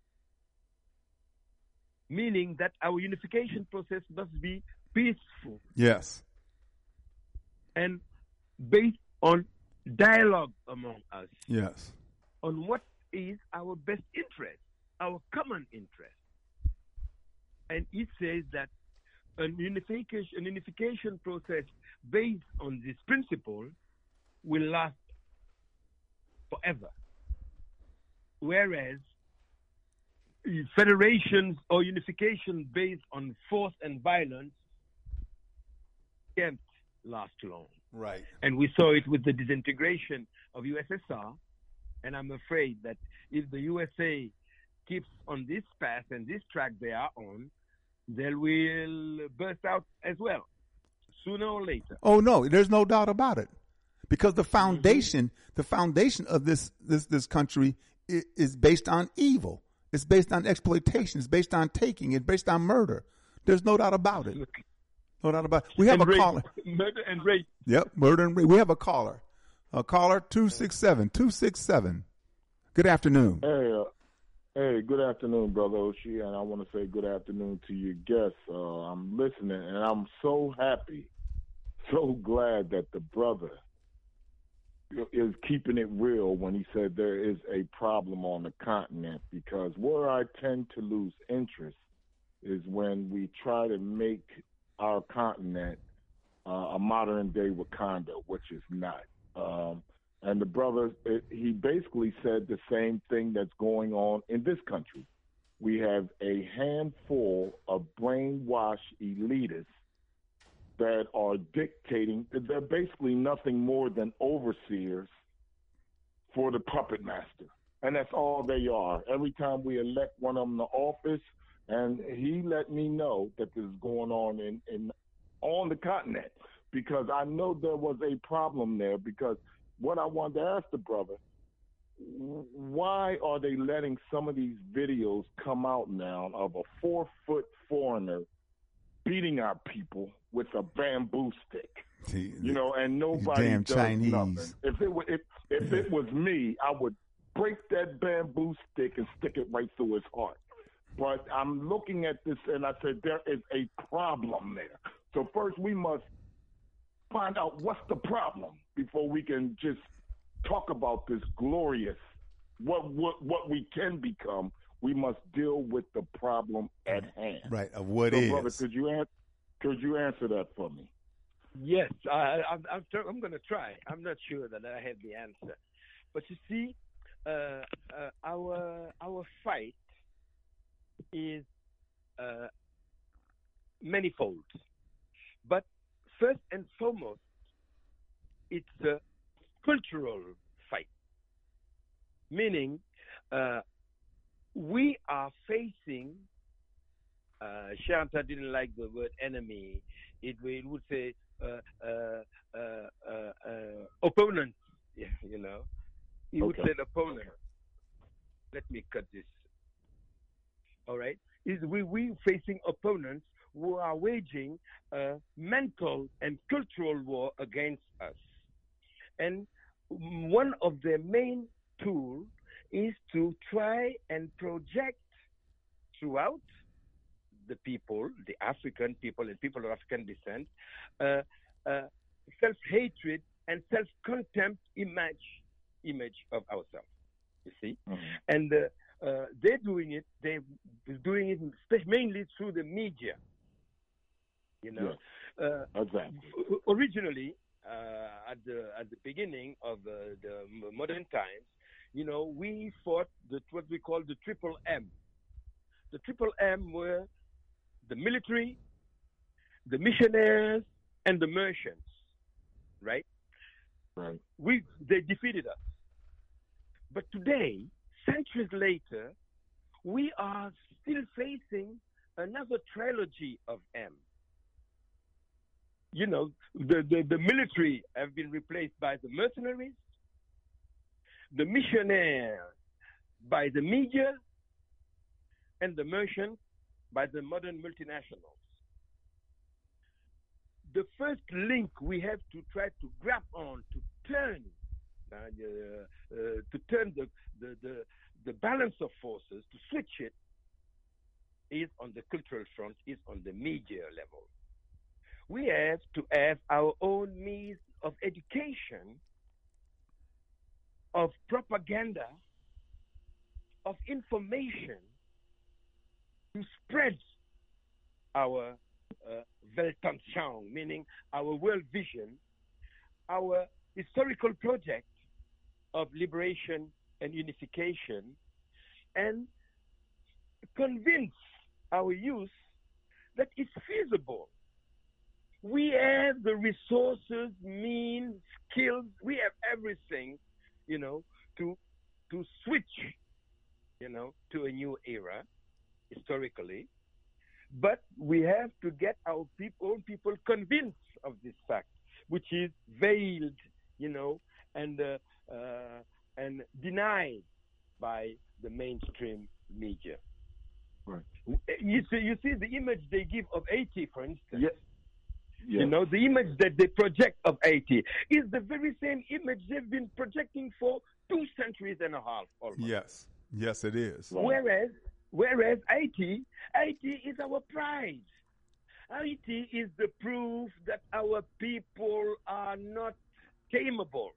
Meaning that our unification process must be peaceful Yes. and based on dialogue among us Yes. on what is our best interest, our common interest. And it says that a unification, an unification process based on this principle will last forever. Whereas federations or unification based on force and violence can't last long. Right. And we saw it with the disintegration of U S S R. And I'm afraid that if the U S A keeps on this path and this track they are on, they will burst out as well, sooner or later. Oh no, there's no doubt about it. Because the foundation, the foundation of this this this country is, is based on evil. It's based on exploitation. It's based on taking. It's based on murder. There's no doubt about it. No doubt about it. We have And a rape. caller. Murder and rape. Yep, murder and rape. We have a caller. A caller two six seven two six seven. Good afternoon. Hey, uh, hey, good afternoon, Brother Oshie, and I want to say good afternoon to your guests. Uh, I'm listening, and I'm so happy, so glad that the brother is keeping it real when he said there is a problem on the continent, because where I tend to lose interest is when we try to make our continent uh, a modern-day Wakanda, which is not. Um, and the brother, it, he basically said the same thing that's going on in this country. We have a handful of brainwashed elitists that are dictating. They're basically nothing more than overseers for the puppet master. And that's all they are. Every time we elect one of them to office, and he let me know that this is going on in, in on the continent, because I know there was a problem there. Because what I wanted to ask the brother, why are they letting some of these videos come out now of a four-foot foreigner beating our people with a bamboo stick? You know, and nobody damn does Chinese. nothing. If it, wa- if, if it was me, I would break that bamboo stick and stick it right through his heart. But I'm looking at this, and I said, there is a problem there. So first we must find out what's the problem before we can just talk about this glorious, what what what we can become. We must deal with the problem at hand. Right, of what so, is. brother, could you, an- could you answer that for me? Yes, I, I'm, I'm, tr- I'm going to try. I'm not sure that I have the answer. But you see, uh, uh, our our fight is uh, manifold. But first and foremost, it's a cultural fight, meaning uh, we are facing, uh, Shanta didn't like the word enemy, it, it would say uh, uh, uh, uh, uh, opponent, yeah, you know. He would Okay. say opponent. Let me cut this. All right? Is we we facing opponents who are waging a mental and cultural war against us. And one of their main tools is to try and project throughout the people, the African people and people of African descent, uh, uh, self-hatred and self-contempt image image of ourselves. You see, Mm-hmm. and uh, uh, they're doing it. They're doing it mainly through the media. You know, Yes, uh, exactly. originally uh, at the at the beginning of uh, the modern times, you know, we fought the what we call the triple M. The triple M were the military, the missionaries, and the merchants. Right? Right. We they defeated us. But today, centuries later, we are still facing another trilogy of M. You know, the, the, the military have been replaced by the mercenaries, the missionaries by the media, and the merchants by the modern multinationals. The first link we have to try to grab on to turn uh, uh, to turn the, the, the, the balance of forces, to switch it, is on the cultural front, is on the media level. We have to have our own means of education, of propaganda, of information to spread our uh, Weltanschauung, meaning our world vision, our historical project of liberation and unification, and convince our youth that it's feasible. We have the resources, means, skills, we have everything, you know, to to switch, you know, to a new era, historically. But we have to get our people, own people convinced of this fact, which is veiled, you know, and uh, uh, and denied by the mainstream media. Right. You see, you see the image they give of Haiti, for instance. Yeah. Yeah. You know, the image that they project of Haiti is the very same image they've been projecting for two centuries and a half almost. Yes. Yes, it is. Whereas, whereas Haiti, Haiti is our pride. Haiti is the proof that our people are not tameable.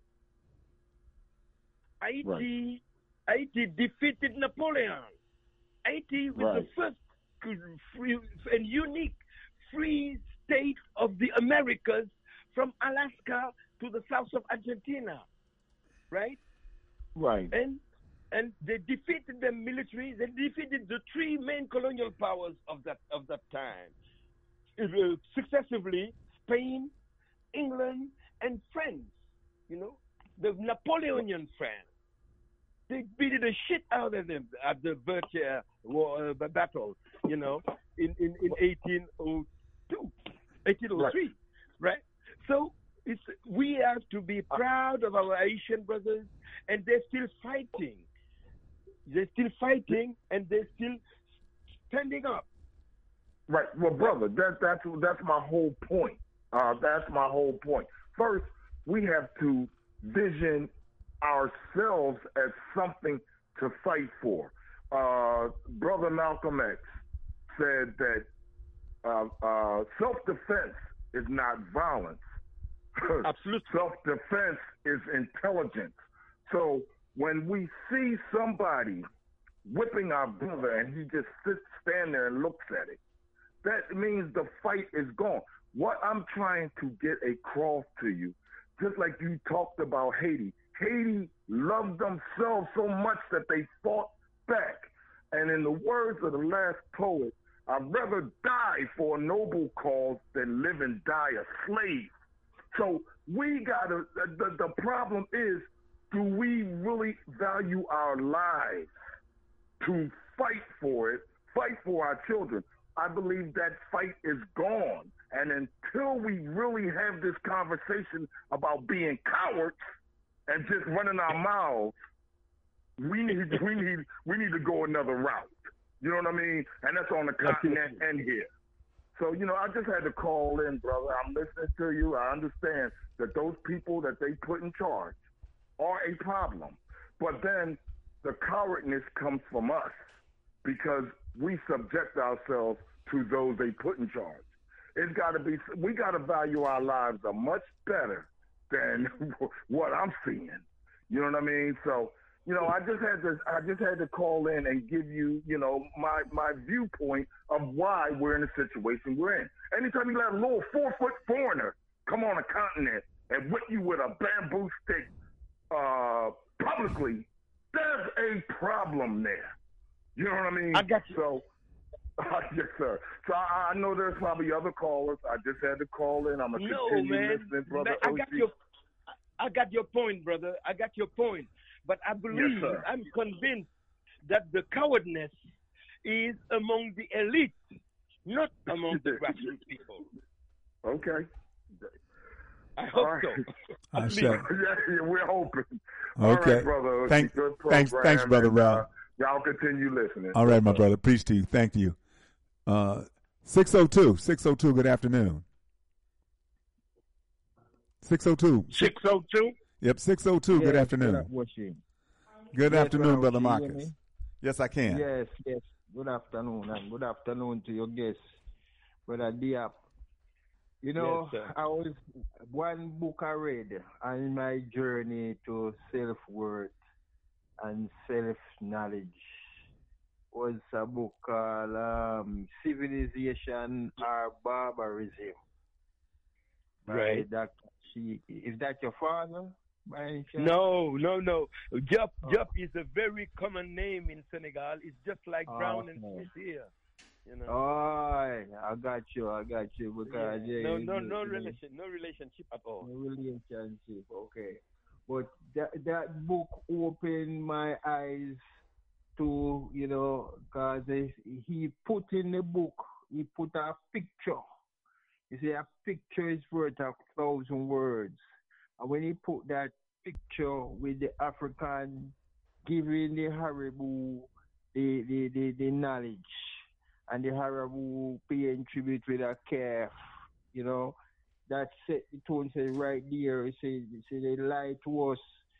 Haiti, right. Haiti defeated Napoleon. Haiti was right. the first free and unique free state of the Americas from Alaska to the south of Argentina. Right? Right. And and they defeated the military. They defeated the three main colonial powers of that of that time, uh, successively: Spain, England, and France. You know, the Napoleonian France. They beat the shit out of them at the Vertier war uh, battle. You know, in in, in eighteen oh two, eighteen oh three, right? right? So it's we have to be proud of our Haitian brothers, and they're still fighting. They're still fighting, and they're still standing up. Right. Well, brother, that, that's that's my whole point. Uh, that's my whole point. First, we have to vision ourselves as something to fight for. Uh, Brother Malcolm X said that uh, uh, self-defense is not violence. Absolutely. Self-defense is intelligence. So when we see somebody whipping our brother and he just sits, stand there and looks at it, that means the fight is gone. What I'm trying to get across to you, just like you talked about Haiti, Haiti loved themselves so much that they fought back. And in the words of the last poet, I'd rather die for a noble cause than live and die a slave. So we gotta, the, the problem is, do we really value our lives to fight for it, fight for our children? I believe that fight is gone. And until we really have this conversation about being cowards and just running our mouths, we need we need we need to go another route. You know what I mean? And that's on the continent and here. So, you know, I just had to call in, brother. I'm listening to you. I understand that those people that they put in charge are a problem. But then the cowardness comes from us because we subject ourselves to those they put in charge. It's got to be, we got to value our lives a much better than what I'm seeing. You know what I mean? So, you know, I just had to, I just had to call in and give you, you know, my, my viewpoint of why we're in the situation we're in. Anytime you let a little four foot foreigner come on a continent and whip you with a bamboo stick uh, publicly, there's a problem there. You know what I mean? I got you. So, uh, yes, sir. So I, I know there's probably other callers. I just had to call in. I'm gonna no, continue man. listening, brother. Man, I got your, I got your point, brother. I got your point. But I believe, yes, I'm convinced that the cowardness is among the elite, not among the grassroots people. Okay. I hope right. so. I yeah, yeah, we're hoping. Okay. All right, brother. Thank, Good thanks, thanks, brother and, Rob. Uh, y'all continue listening. All right, my brother. Peace to you. Thank you. Uh, six oh two. six oh two, good afternoon. six oh two. six oh two? Yep, six oh two, yes, good afternoon. Good, good yes, afternoon, brother you Marcus. Yes, I can. Yes, yes. Good afternoon, and good afternoon to your guest, Brother Diap. You know, yes, I was one book I read on my journey to self-worth and self-knowledge was a book called um, Civilization or Barbarism. Right. Doctor She, is that your father? No, no, no. Diop, oh. Diop is a very common name in Senegal. It's just like oh, Brown and Smith here. You know. Oh, I got you. I got you because yeah. yeah, no, no, you, no you relation, no relationship at all. No relationship. Okay, but that that book opened my eyes to, you know, because he put in the book, he put a picture. You see, a picture is worth a thousand words. And when he put that picture with the African giving the Haribo the, the, the, the knowledge, and the Haribo paying tribute with a calf, you know, that set the tone, say right there, say, say they lie to us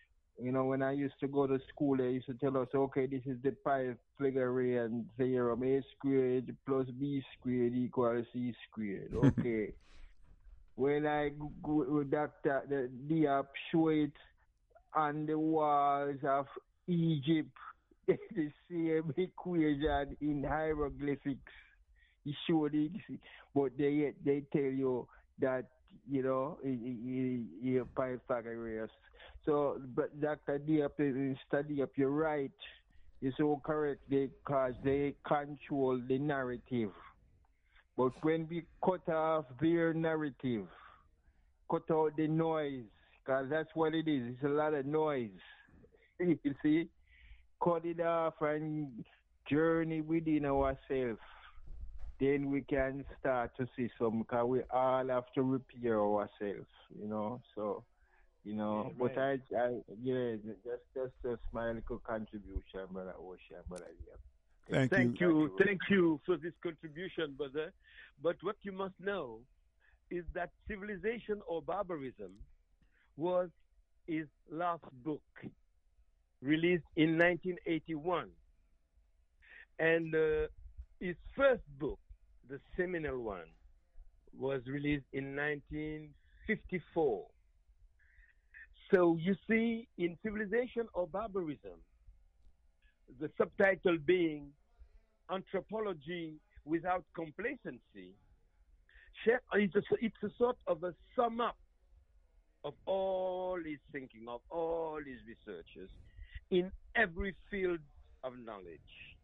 You know, when I used to go to school, they used to tell us, okay, this is the Pythagorean theorem, A squared plus B squared equals C squared. Okay. When I go with Doctor the Diop show it on the walls of Egypt, the same equation in hieroglyphics. He showed it, but they they tell you that, you know, you're Pythagoras. So, but Doctor Diop, study up, you're right. You're so correct because they control the narrative. But when we cut off their narrative, cut out the noise, because that's what it is. It's a lot of noise. You see? Cut it off and journey within ourselves. Then we can start to see some, because we all have to repair ourselves, you know. So, you know, yeah, but right. I, I, yeah, just, just, just my little contribution, brother Ocean, brother. Yeah. Thank, thank you. you. Thank you for this contribution, brother. But what you must know is that Civilization or Barbarism was his last book, released in nineteen eighty-one. And uh, his first book, the seminal one, was released in nineteen fifty-four. So you see, in Civilization or Barbarism, the subtitle being Anthropology Without Complacency, it's a, it's a sort of a sum up of all his thinking, of all his researches in every field of knowledge.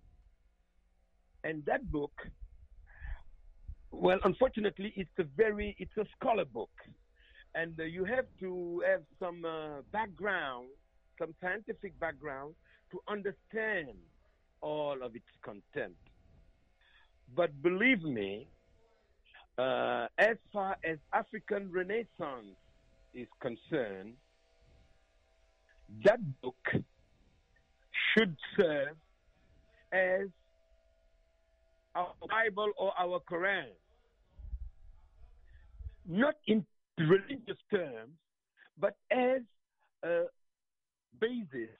And that book, well, unfortunately, it's a very, it's a scholar book. And uh, you have to have some uh, background, some scientific background to understand all of its content. But believe me, uh, as far as African Renaissance is concerned, that book should serve as our Bible or our Quran. Not in religious terms, but as a basis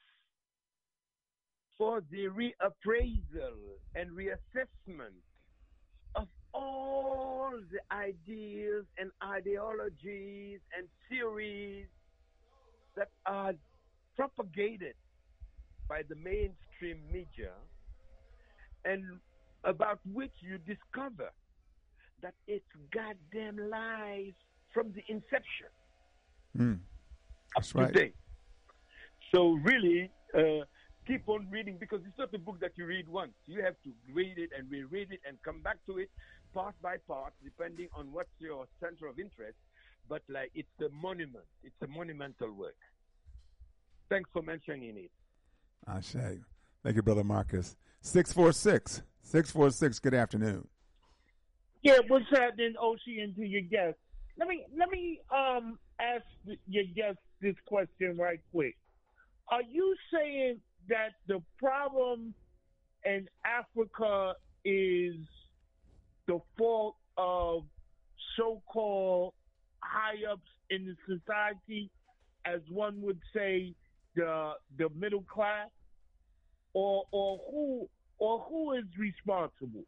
for the reappraisal and reassessment of all the ideas and ideologies and theories that are propagated by the mainstream media, and about which you discover that it's goddamn lies from the inception mm, up right. to date. So really, uh, keep on reading, because it's not a book that you read once. You have to read it and reread it and come back to it part by part, depending on what's your center of interest. But like, it's a monument. It's a monumental work. Thanks for mentioning it. I say. Thank you, Brother Marcus. six four six, six four six, good afternoon. Yeah, what's happening, Ocean, to your guest? Let me let me um ask your guest this question right quick. Are you saying that the problem in Africa is the fault of so-called high-ups in the society, as one would say, the the middle class, or or who or who is responsible?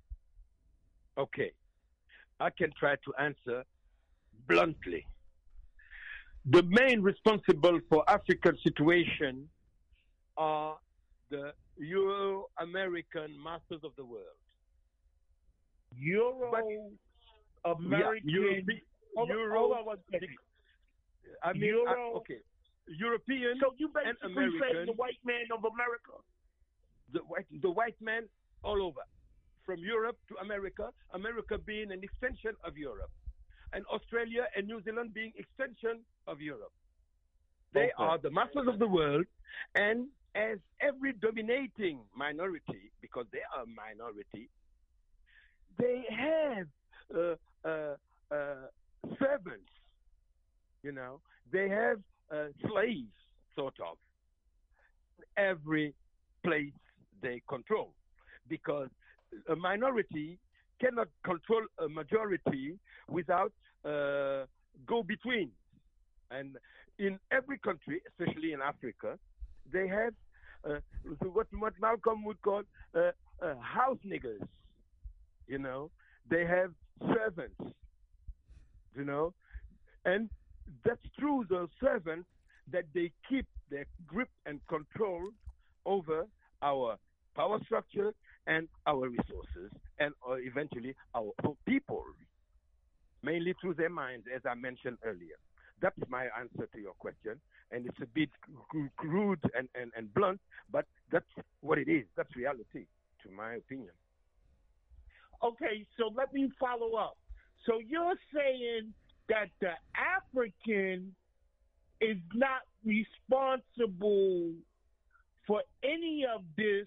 Okay, I can try to answer bluntly. The main responsible for African situation are the Euro-American masters of the world. Euro-American. Yeah, Euro, hold, Euro, hold on one second. I mean, Euro, uh, okay, European so you and basically American. say the white man of America. The white, the white man all over, from Europe to America. America being an extension of Europe, and Australia and New Zealand being extension of Europe. They okay. are the masters of the world, and as every dominating minority, because they are a minority, they have uh, uh, uh, servants, you know, they have uh, slaves, sort of, every place they control, because a minority cannot control a majority without uh, go-between. And in every country, especially in Africa, they have uh, what, what Malcolm would call uh, uh, house niggers. You know, they have servants. You know, and that's true. Those servants that they keep their grip and control over our power structure and our resources, and uh, eventually our people, mainly through their minds, as I mentioned earlier. That's my answer to your question, and it's a bit crude and, and, and blunt, but that's what it is. That's reality, to my opinion. Okay, so let me follow up. So you're saying that the African is not responsible for any of this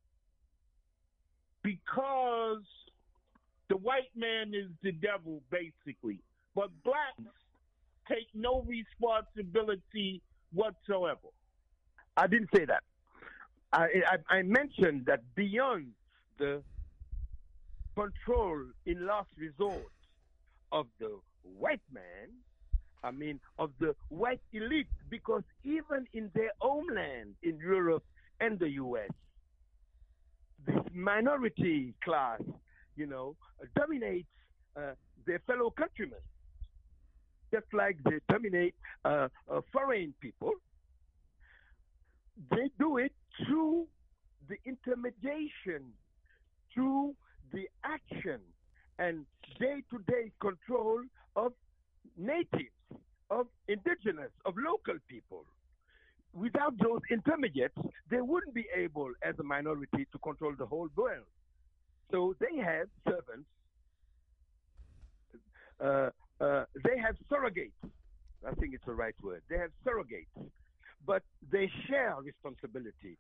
because the white man is the devil, basically. But blacks take no responsibility whatsoever. I didn't say that. I, I, I mentioned that beyond the control in last resort of the white man, I mean, of the white elite, because even in their homeland, in Europe and the U S, this minority class, you know, dominates uh, their fellow countrymen, just like they dominate uh, uh, foreign people. They do it through the intermediation, through the action and day-to-day control of natives, of indigenous, of local people. Without those intermediates, they wouldn't be able, as a minority, to control the whole world. So they have servants, uh, uh, they have surrogates. I think it's the right word. They have surrogates, but they share responsibility.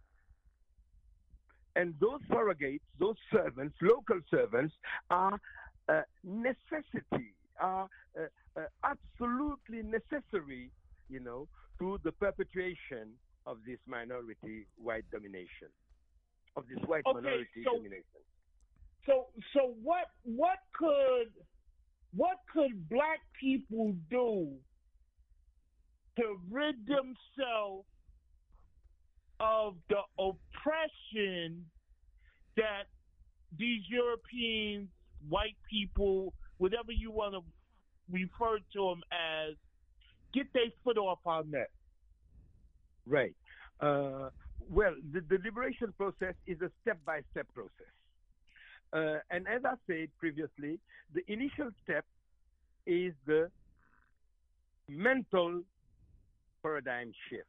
And those surrogates, those servants, local servants, are a necessity, are uh, uh, absolutely necessary, you know, to the perpetuation of this minority white domination, of this white okay, minority so, domination. So, so what, what could, what could black people do to rid themselves of the oppression that these Europeans, white people, whatever you want to refer to them as, get their foot off our neck? Right. Uh, well, the, the liberation process is a step-by-step process. Uh, and as I said previously, the initial step is the mental paradigm shift.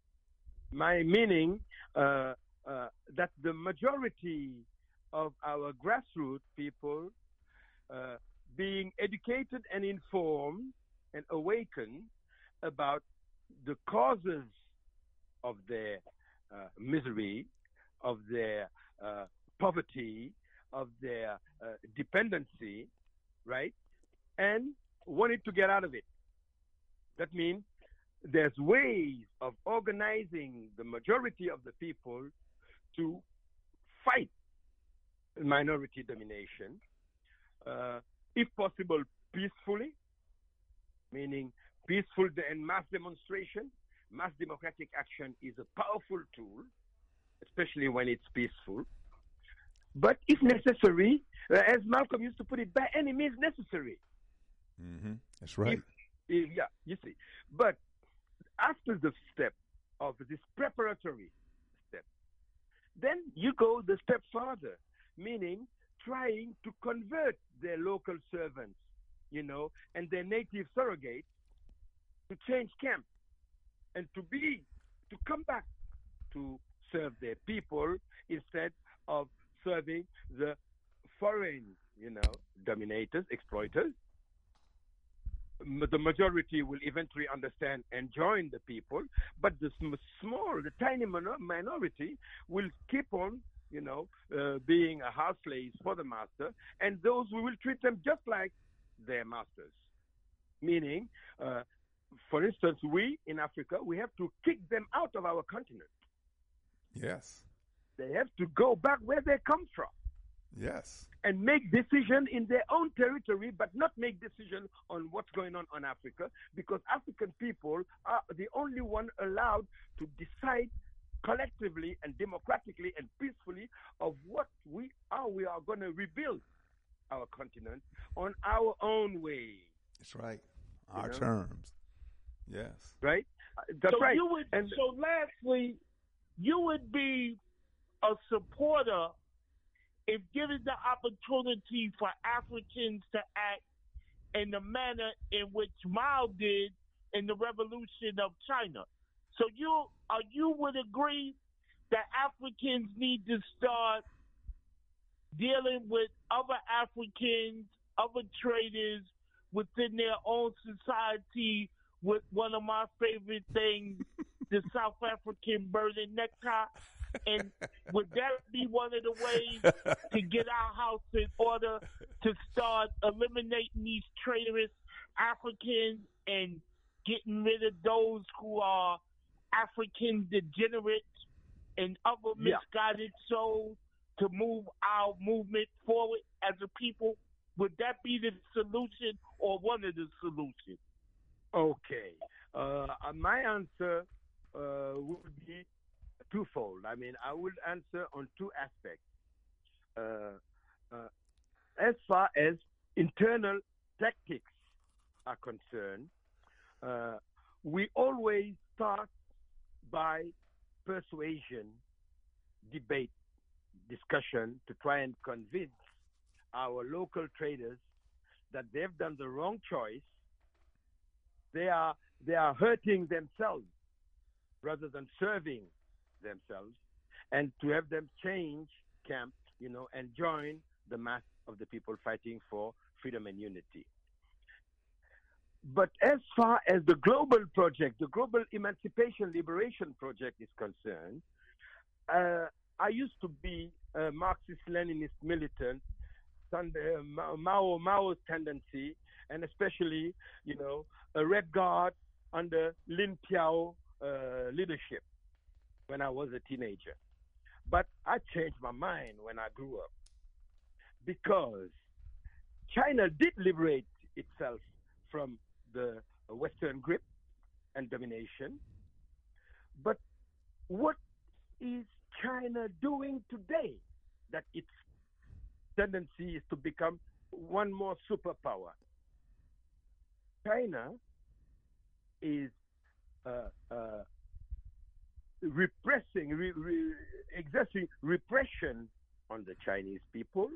My meaning uh, uh, that the majority of our grassroots people uh, being educated and informed and awakened about the causes of their uh, misery, of their uh, poverty, of their uh, dependency, right? And wanted to get out of it. That means there's ways of organizing the majority of the people to fight minority domination, uh, if possible, peacefully, meaning peaceful and mass demonstration. Mass democratic action is a powerful tool, especially when it's peaceful. But if necessary, uh, as Malcolm used to put it, by any means necessary. Mm-hmm. That's right. If, if, yeah, you see. But after the step of this preparatory step, then you go the step further, meaning trying to convert their local servants, you know, and their native surrogates to change camp and to be, to come back to serve their people instead of serving the foreign, you know, dominators, exploiters. The majority will eventually understand and join the people, but the small, the tiny minority will keep on, you know, uh, being a house slaves for the master, and those we will treat them just like their masters. Meaning, uh, for instance, we in Africa, we have to kick them out of our continent. Yes. They have to go back where they come from. Yes. and make decision in their own territory, but not make decision on what's going on on Africa, because African people are the only one allowed to decide collectively and democratically and peacefully of what we are. We are going to rebuild our continent on our own way. That's right. Our You know? terms. Yes. Right? Uh, That's so right. You would, and so lastly, you would be a supporter if given the opportunity for Africans to act in the manner in which Mao did in the revolution of China. So you uh, you would agree that Africans need to start dealing with other Africans, other traders within their own society with one of my favorite things, the South African burning necktie. And would that be one of the ways to get our house in order to start eliminating these traitorous Africans and getting rid of those who are African degenerates and other Yeah. misguided souls to move our movement forward as a people? Would that be the solution or one of the solutions? Okay. Uh, my answer uh, would be twofold. I mean, I will answer on two aspects. Uh, uh, as far as internal tactics are concerned, uh, we always start by persuasion, debate, discussion to try and convince our local traders that they've done the wrong choice. They are they are hurting themselves rather than serving themselves, and to have them change camp, you know, and join the mass of the people fighting for freedom and unity. But as far as the global project, the global emancipation liberation project is concerned, uh, I used to be a Marxist-Leninist militant, under Mao Mao's tendency, and especially, you know, a Red Guard under Lin Piao uh, leadership when I was a teenager. But I changed my mind when I grew up, because China did liberate itself from the Western grip and domination. But what is China doing today that its tendency is to become one more superpower? China is uh, uh, repressing, re, re, exerting repression on the Chinese people.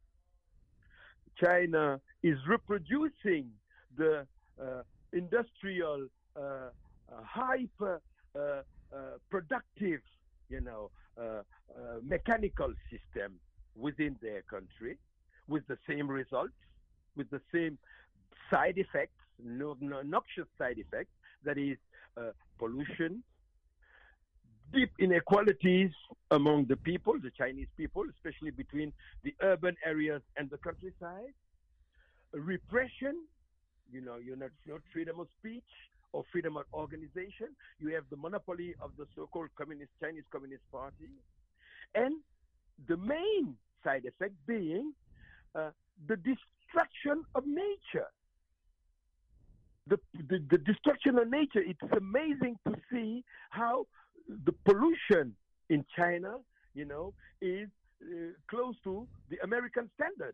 China is reproducing the uh, industrial, uh, uh, hyper uh, uh, productive, you know, uh, uh, mechanical system within their country, with the same results, with the same side effects, no, no, noxious side effects, that is uh, pollution, deep inequalities among the people, the Chinese people, especially between the urban areas and the countryside, repression, you know, you're not, not freedom of speech or freedom of organization. You have the monopoly of the so-called communist Chinese Communist Party, and the main side effect being uh, the destruction of nature. The, the, the destruction of nature, it's amazing to see how the pollution in China, you know, is uh, close to the American standards.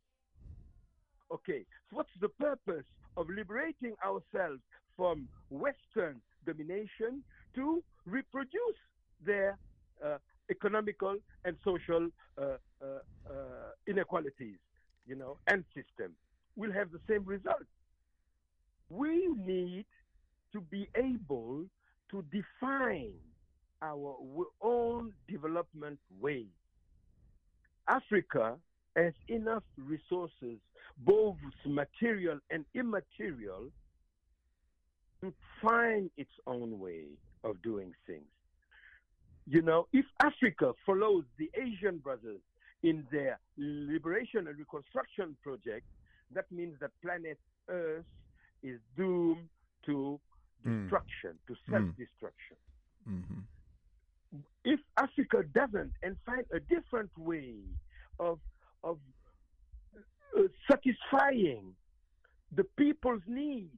Okay, so what's the purpose of liberating ourselves from Western domination to reproduce their uh, economical and social uh, uh, uh, inequalities, you know, and system? We'll have the same result. We need to be able to define our own development way. Africa has enough resources, both material and immaterial, to find its own way of doing things. You know, if Africa follows the Asian brothers in their liberation and reconstruction project, that means that planet Earth is doomed to destruction, mm. to self-destruction. Mm-hmm. If Africa doesn't and find a different way of of satisfying the people's needs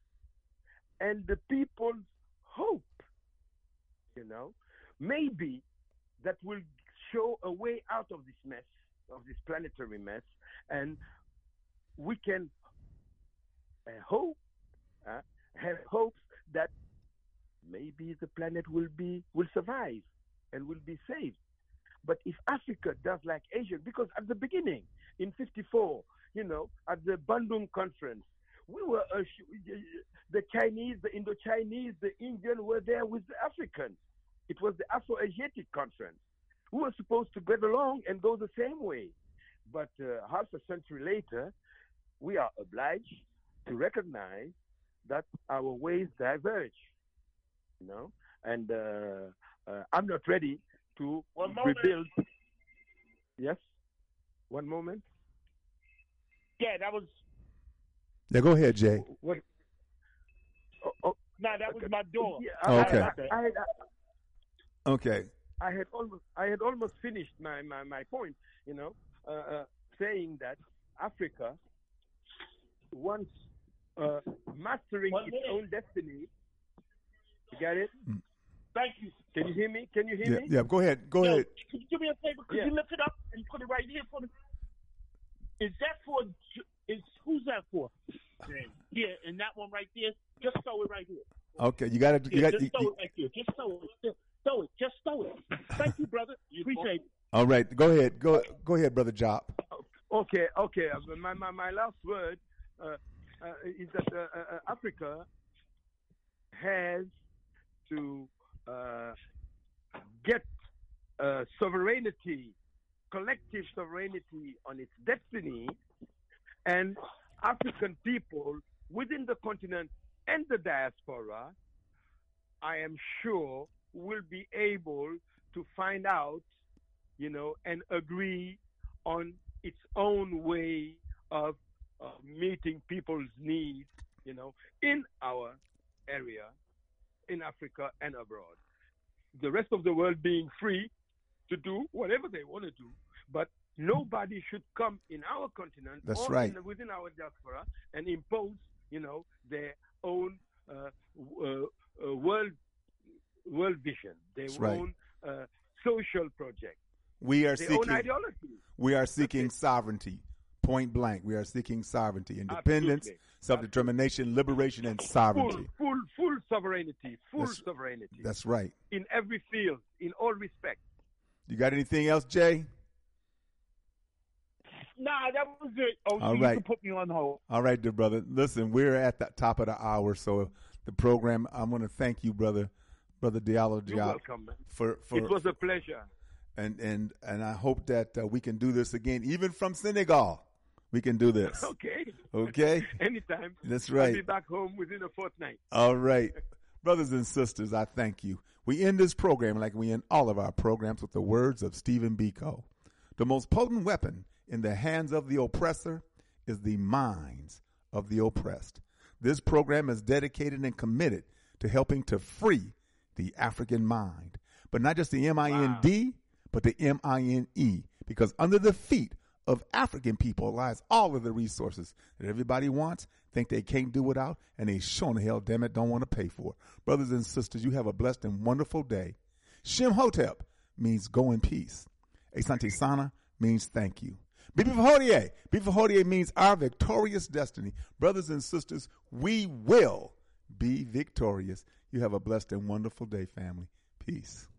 and the people's hope, you know, maybe that will show a way out of this mess, of this planetary mess, and we can uh, hope, uh, have hopes that maybe the planet will be will survive and will be saved. But if Africa does like Asia, because at the beginning, in fifty-four, you know, at the Bandung conference, we were, uh, the Chinese, the Indo-Chinese, the Indian were there with the Africans. It was the Afro-Asiatic conference. We were supposed to get along and go the same way. But uh, half a century later, we are obliged to recognize that our ways diverge, you know, and uh, uh, I'm not ready to One moment. rebuild. Yes? One moment? Yeah, that was. Yeah, go ahead, Jay. What? Oh, oh, No, that was my door. yeah, Oh, I- okay. I, I, had, Okay. I had almost, I had almost finished my, my, my point, you know, uh, uh, saying that Africa, once uh, mastering One its minute. own destiny, you get it? Thank you. Can you hear me? Can you hear Yeah, me? yeah, go ahead. Go Yo, ahead. Could you do me a favor? Could Yeah. you lift it up and put it right here for me? Is that for? Is who's that for? Yeah, and that one right there. Just throw it right here. Okay, you got to. You Yeah, got. just throw it right here. Just throw it. Just throw it. Just throw it. Thank you, brother. Appreciate it. All right, go ahead. Go go ahead, brother Job. Okay, okay. Uh, My, my, my last word uh, uh, is that uh, uh, Africa has to uh, get uh, sovereignty, collective sovereignty on its destiny, and African people within the continent and the diaspora, I am sure, will be able to find out, you know, and agree on its own way of uh, meeting people's needs, you know, in our area, in Africa and abroad. The rest of the world being free to do whatever they want to do, but nobody should come in our continent That's or right. in, within our diaspora and impose, you know, their own uh, w- uh, uh, world world vision, their That's right. own uh, social project, We are their seeking. own ideology. We are seeking sovereignty. Point blank. We are seeking sovereignty, independence, Absolutely. self-determination, liberation, and sovereignty. Full, full, full sovereignty, full That's- sovereignty. That's right. In every field, in all respects. You got anything else, Jay? Nah, that was it. Oh, All you right. can put me on hold. All right, dear brother. Listen, we're at the top of the hour, so the program. I'm going to thank you, brother, brother Diallo You're Diop, welcome, man. for for It was a pleasure. and and and I hope that uh, we can do this again, even from Senegal. We can do this. Okay. Okay. Anytime. That's I'll right. be back home within a fortnight. All right. Brothers and sisters, I thank you. We end this program like we end all of our programs with the words of Stephen Biko. The most potent weapon in the hands of the oppressor is the minds of the oppressed. This program is dedicated and committed to helping to free the African mind, but not just the M I N D, but the M I N E, because under the feet of African people lies all of the resources that everybody wants, think they can't do without, and they sure in hell, damn it, don't want to pay for. Brothers and sisters, you have a blessed and wonderful day. Shem Hotep means go in peace. Asante Sana means thank you. Bibi Fahodie. Bibi Fahodie means our victorious destiny. Brothers and sisters, we will be victorious. You have a blessed and wonderful day, family. Peace.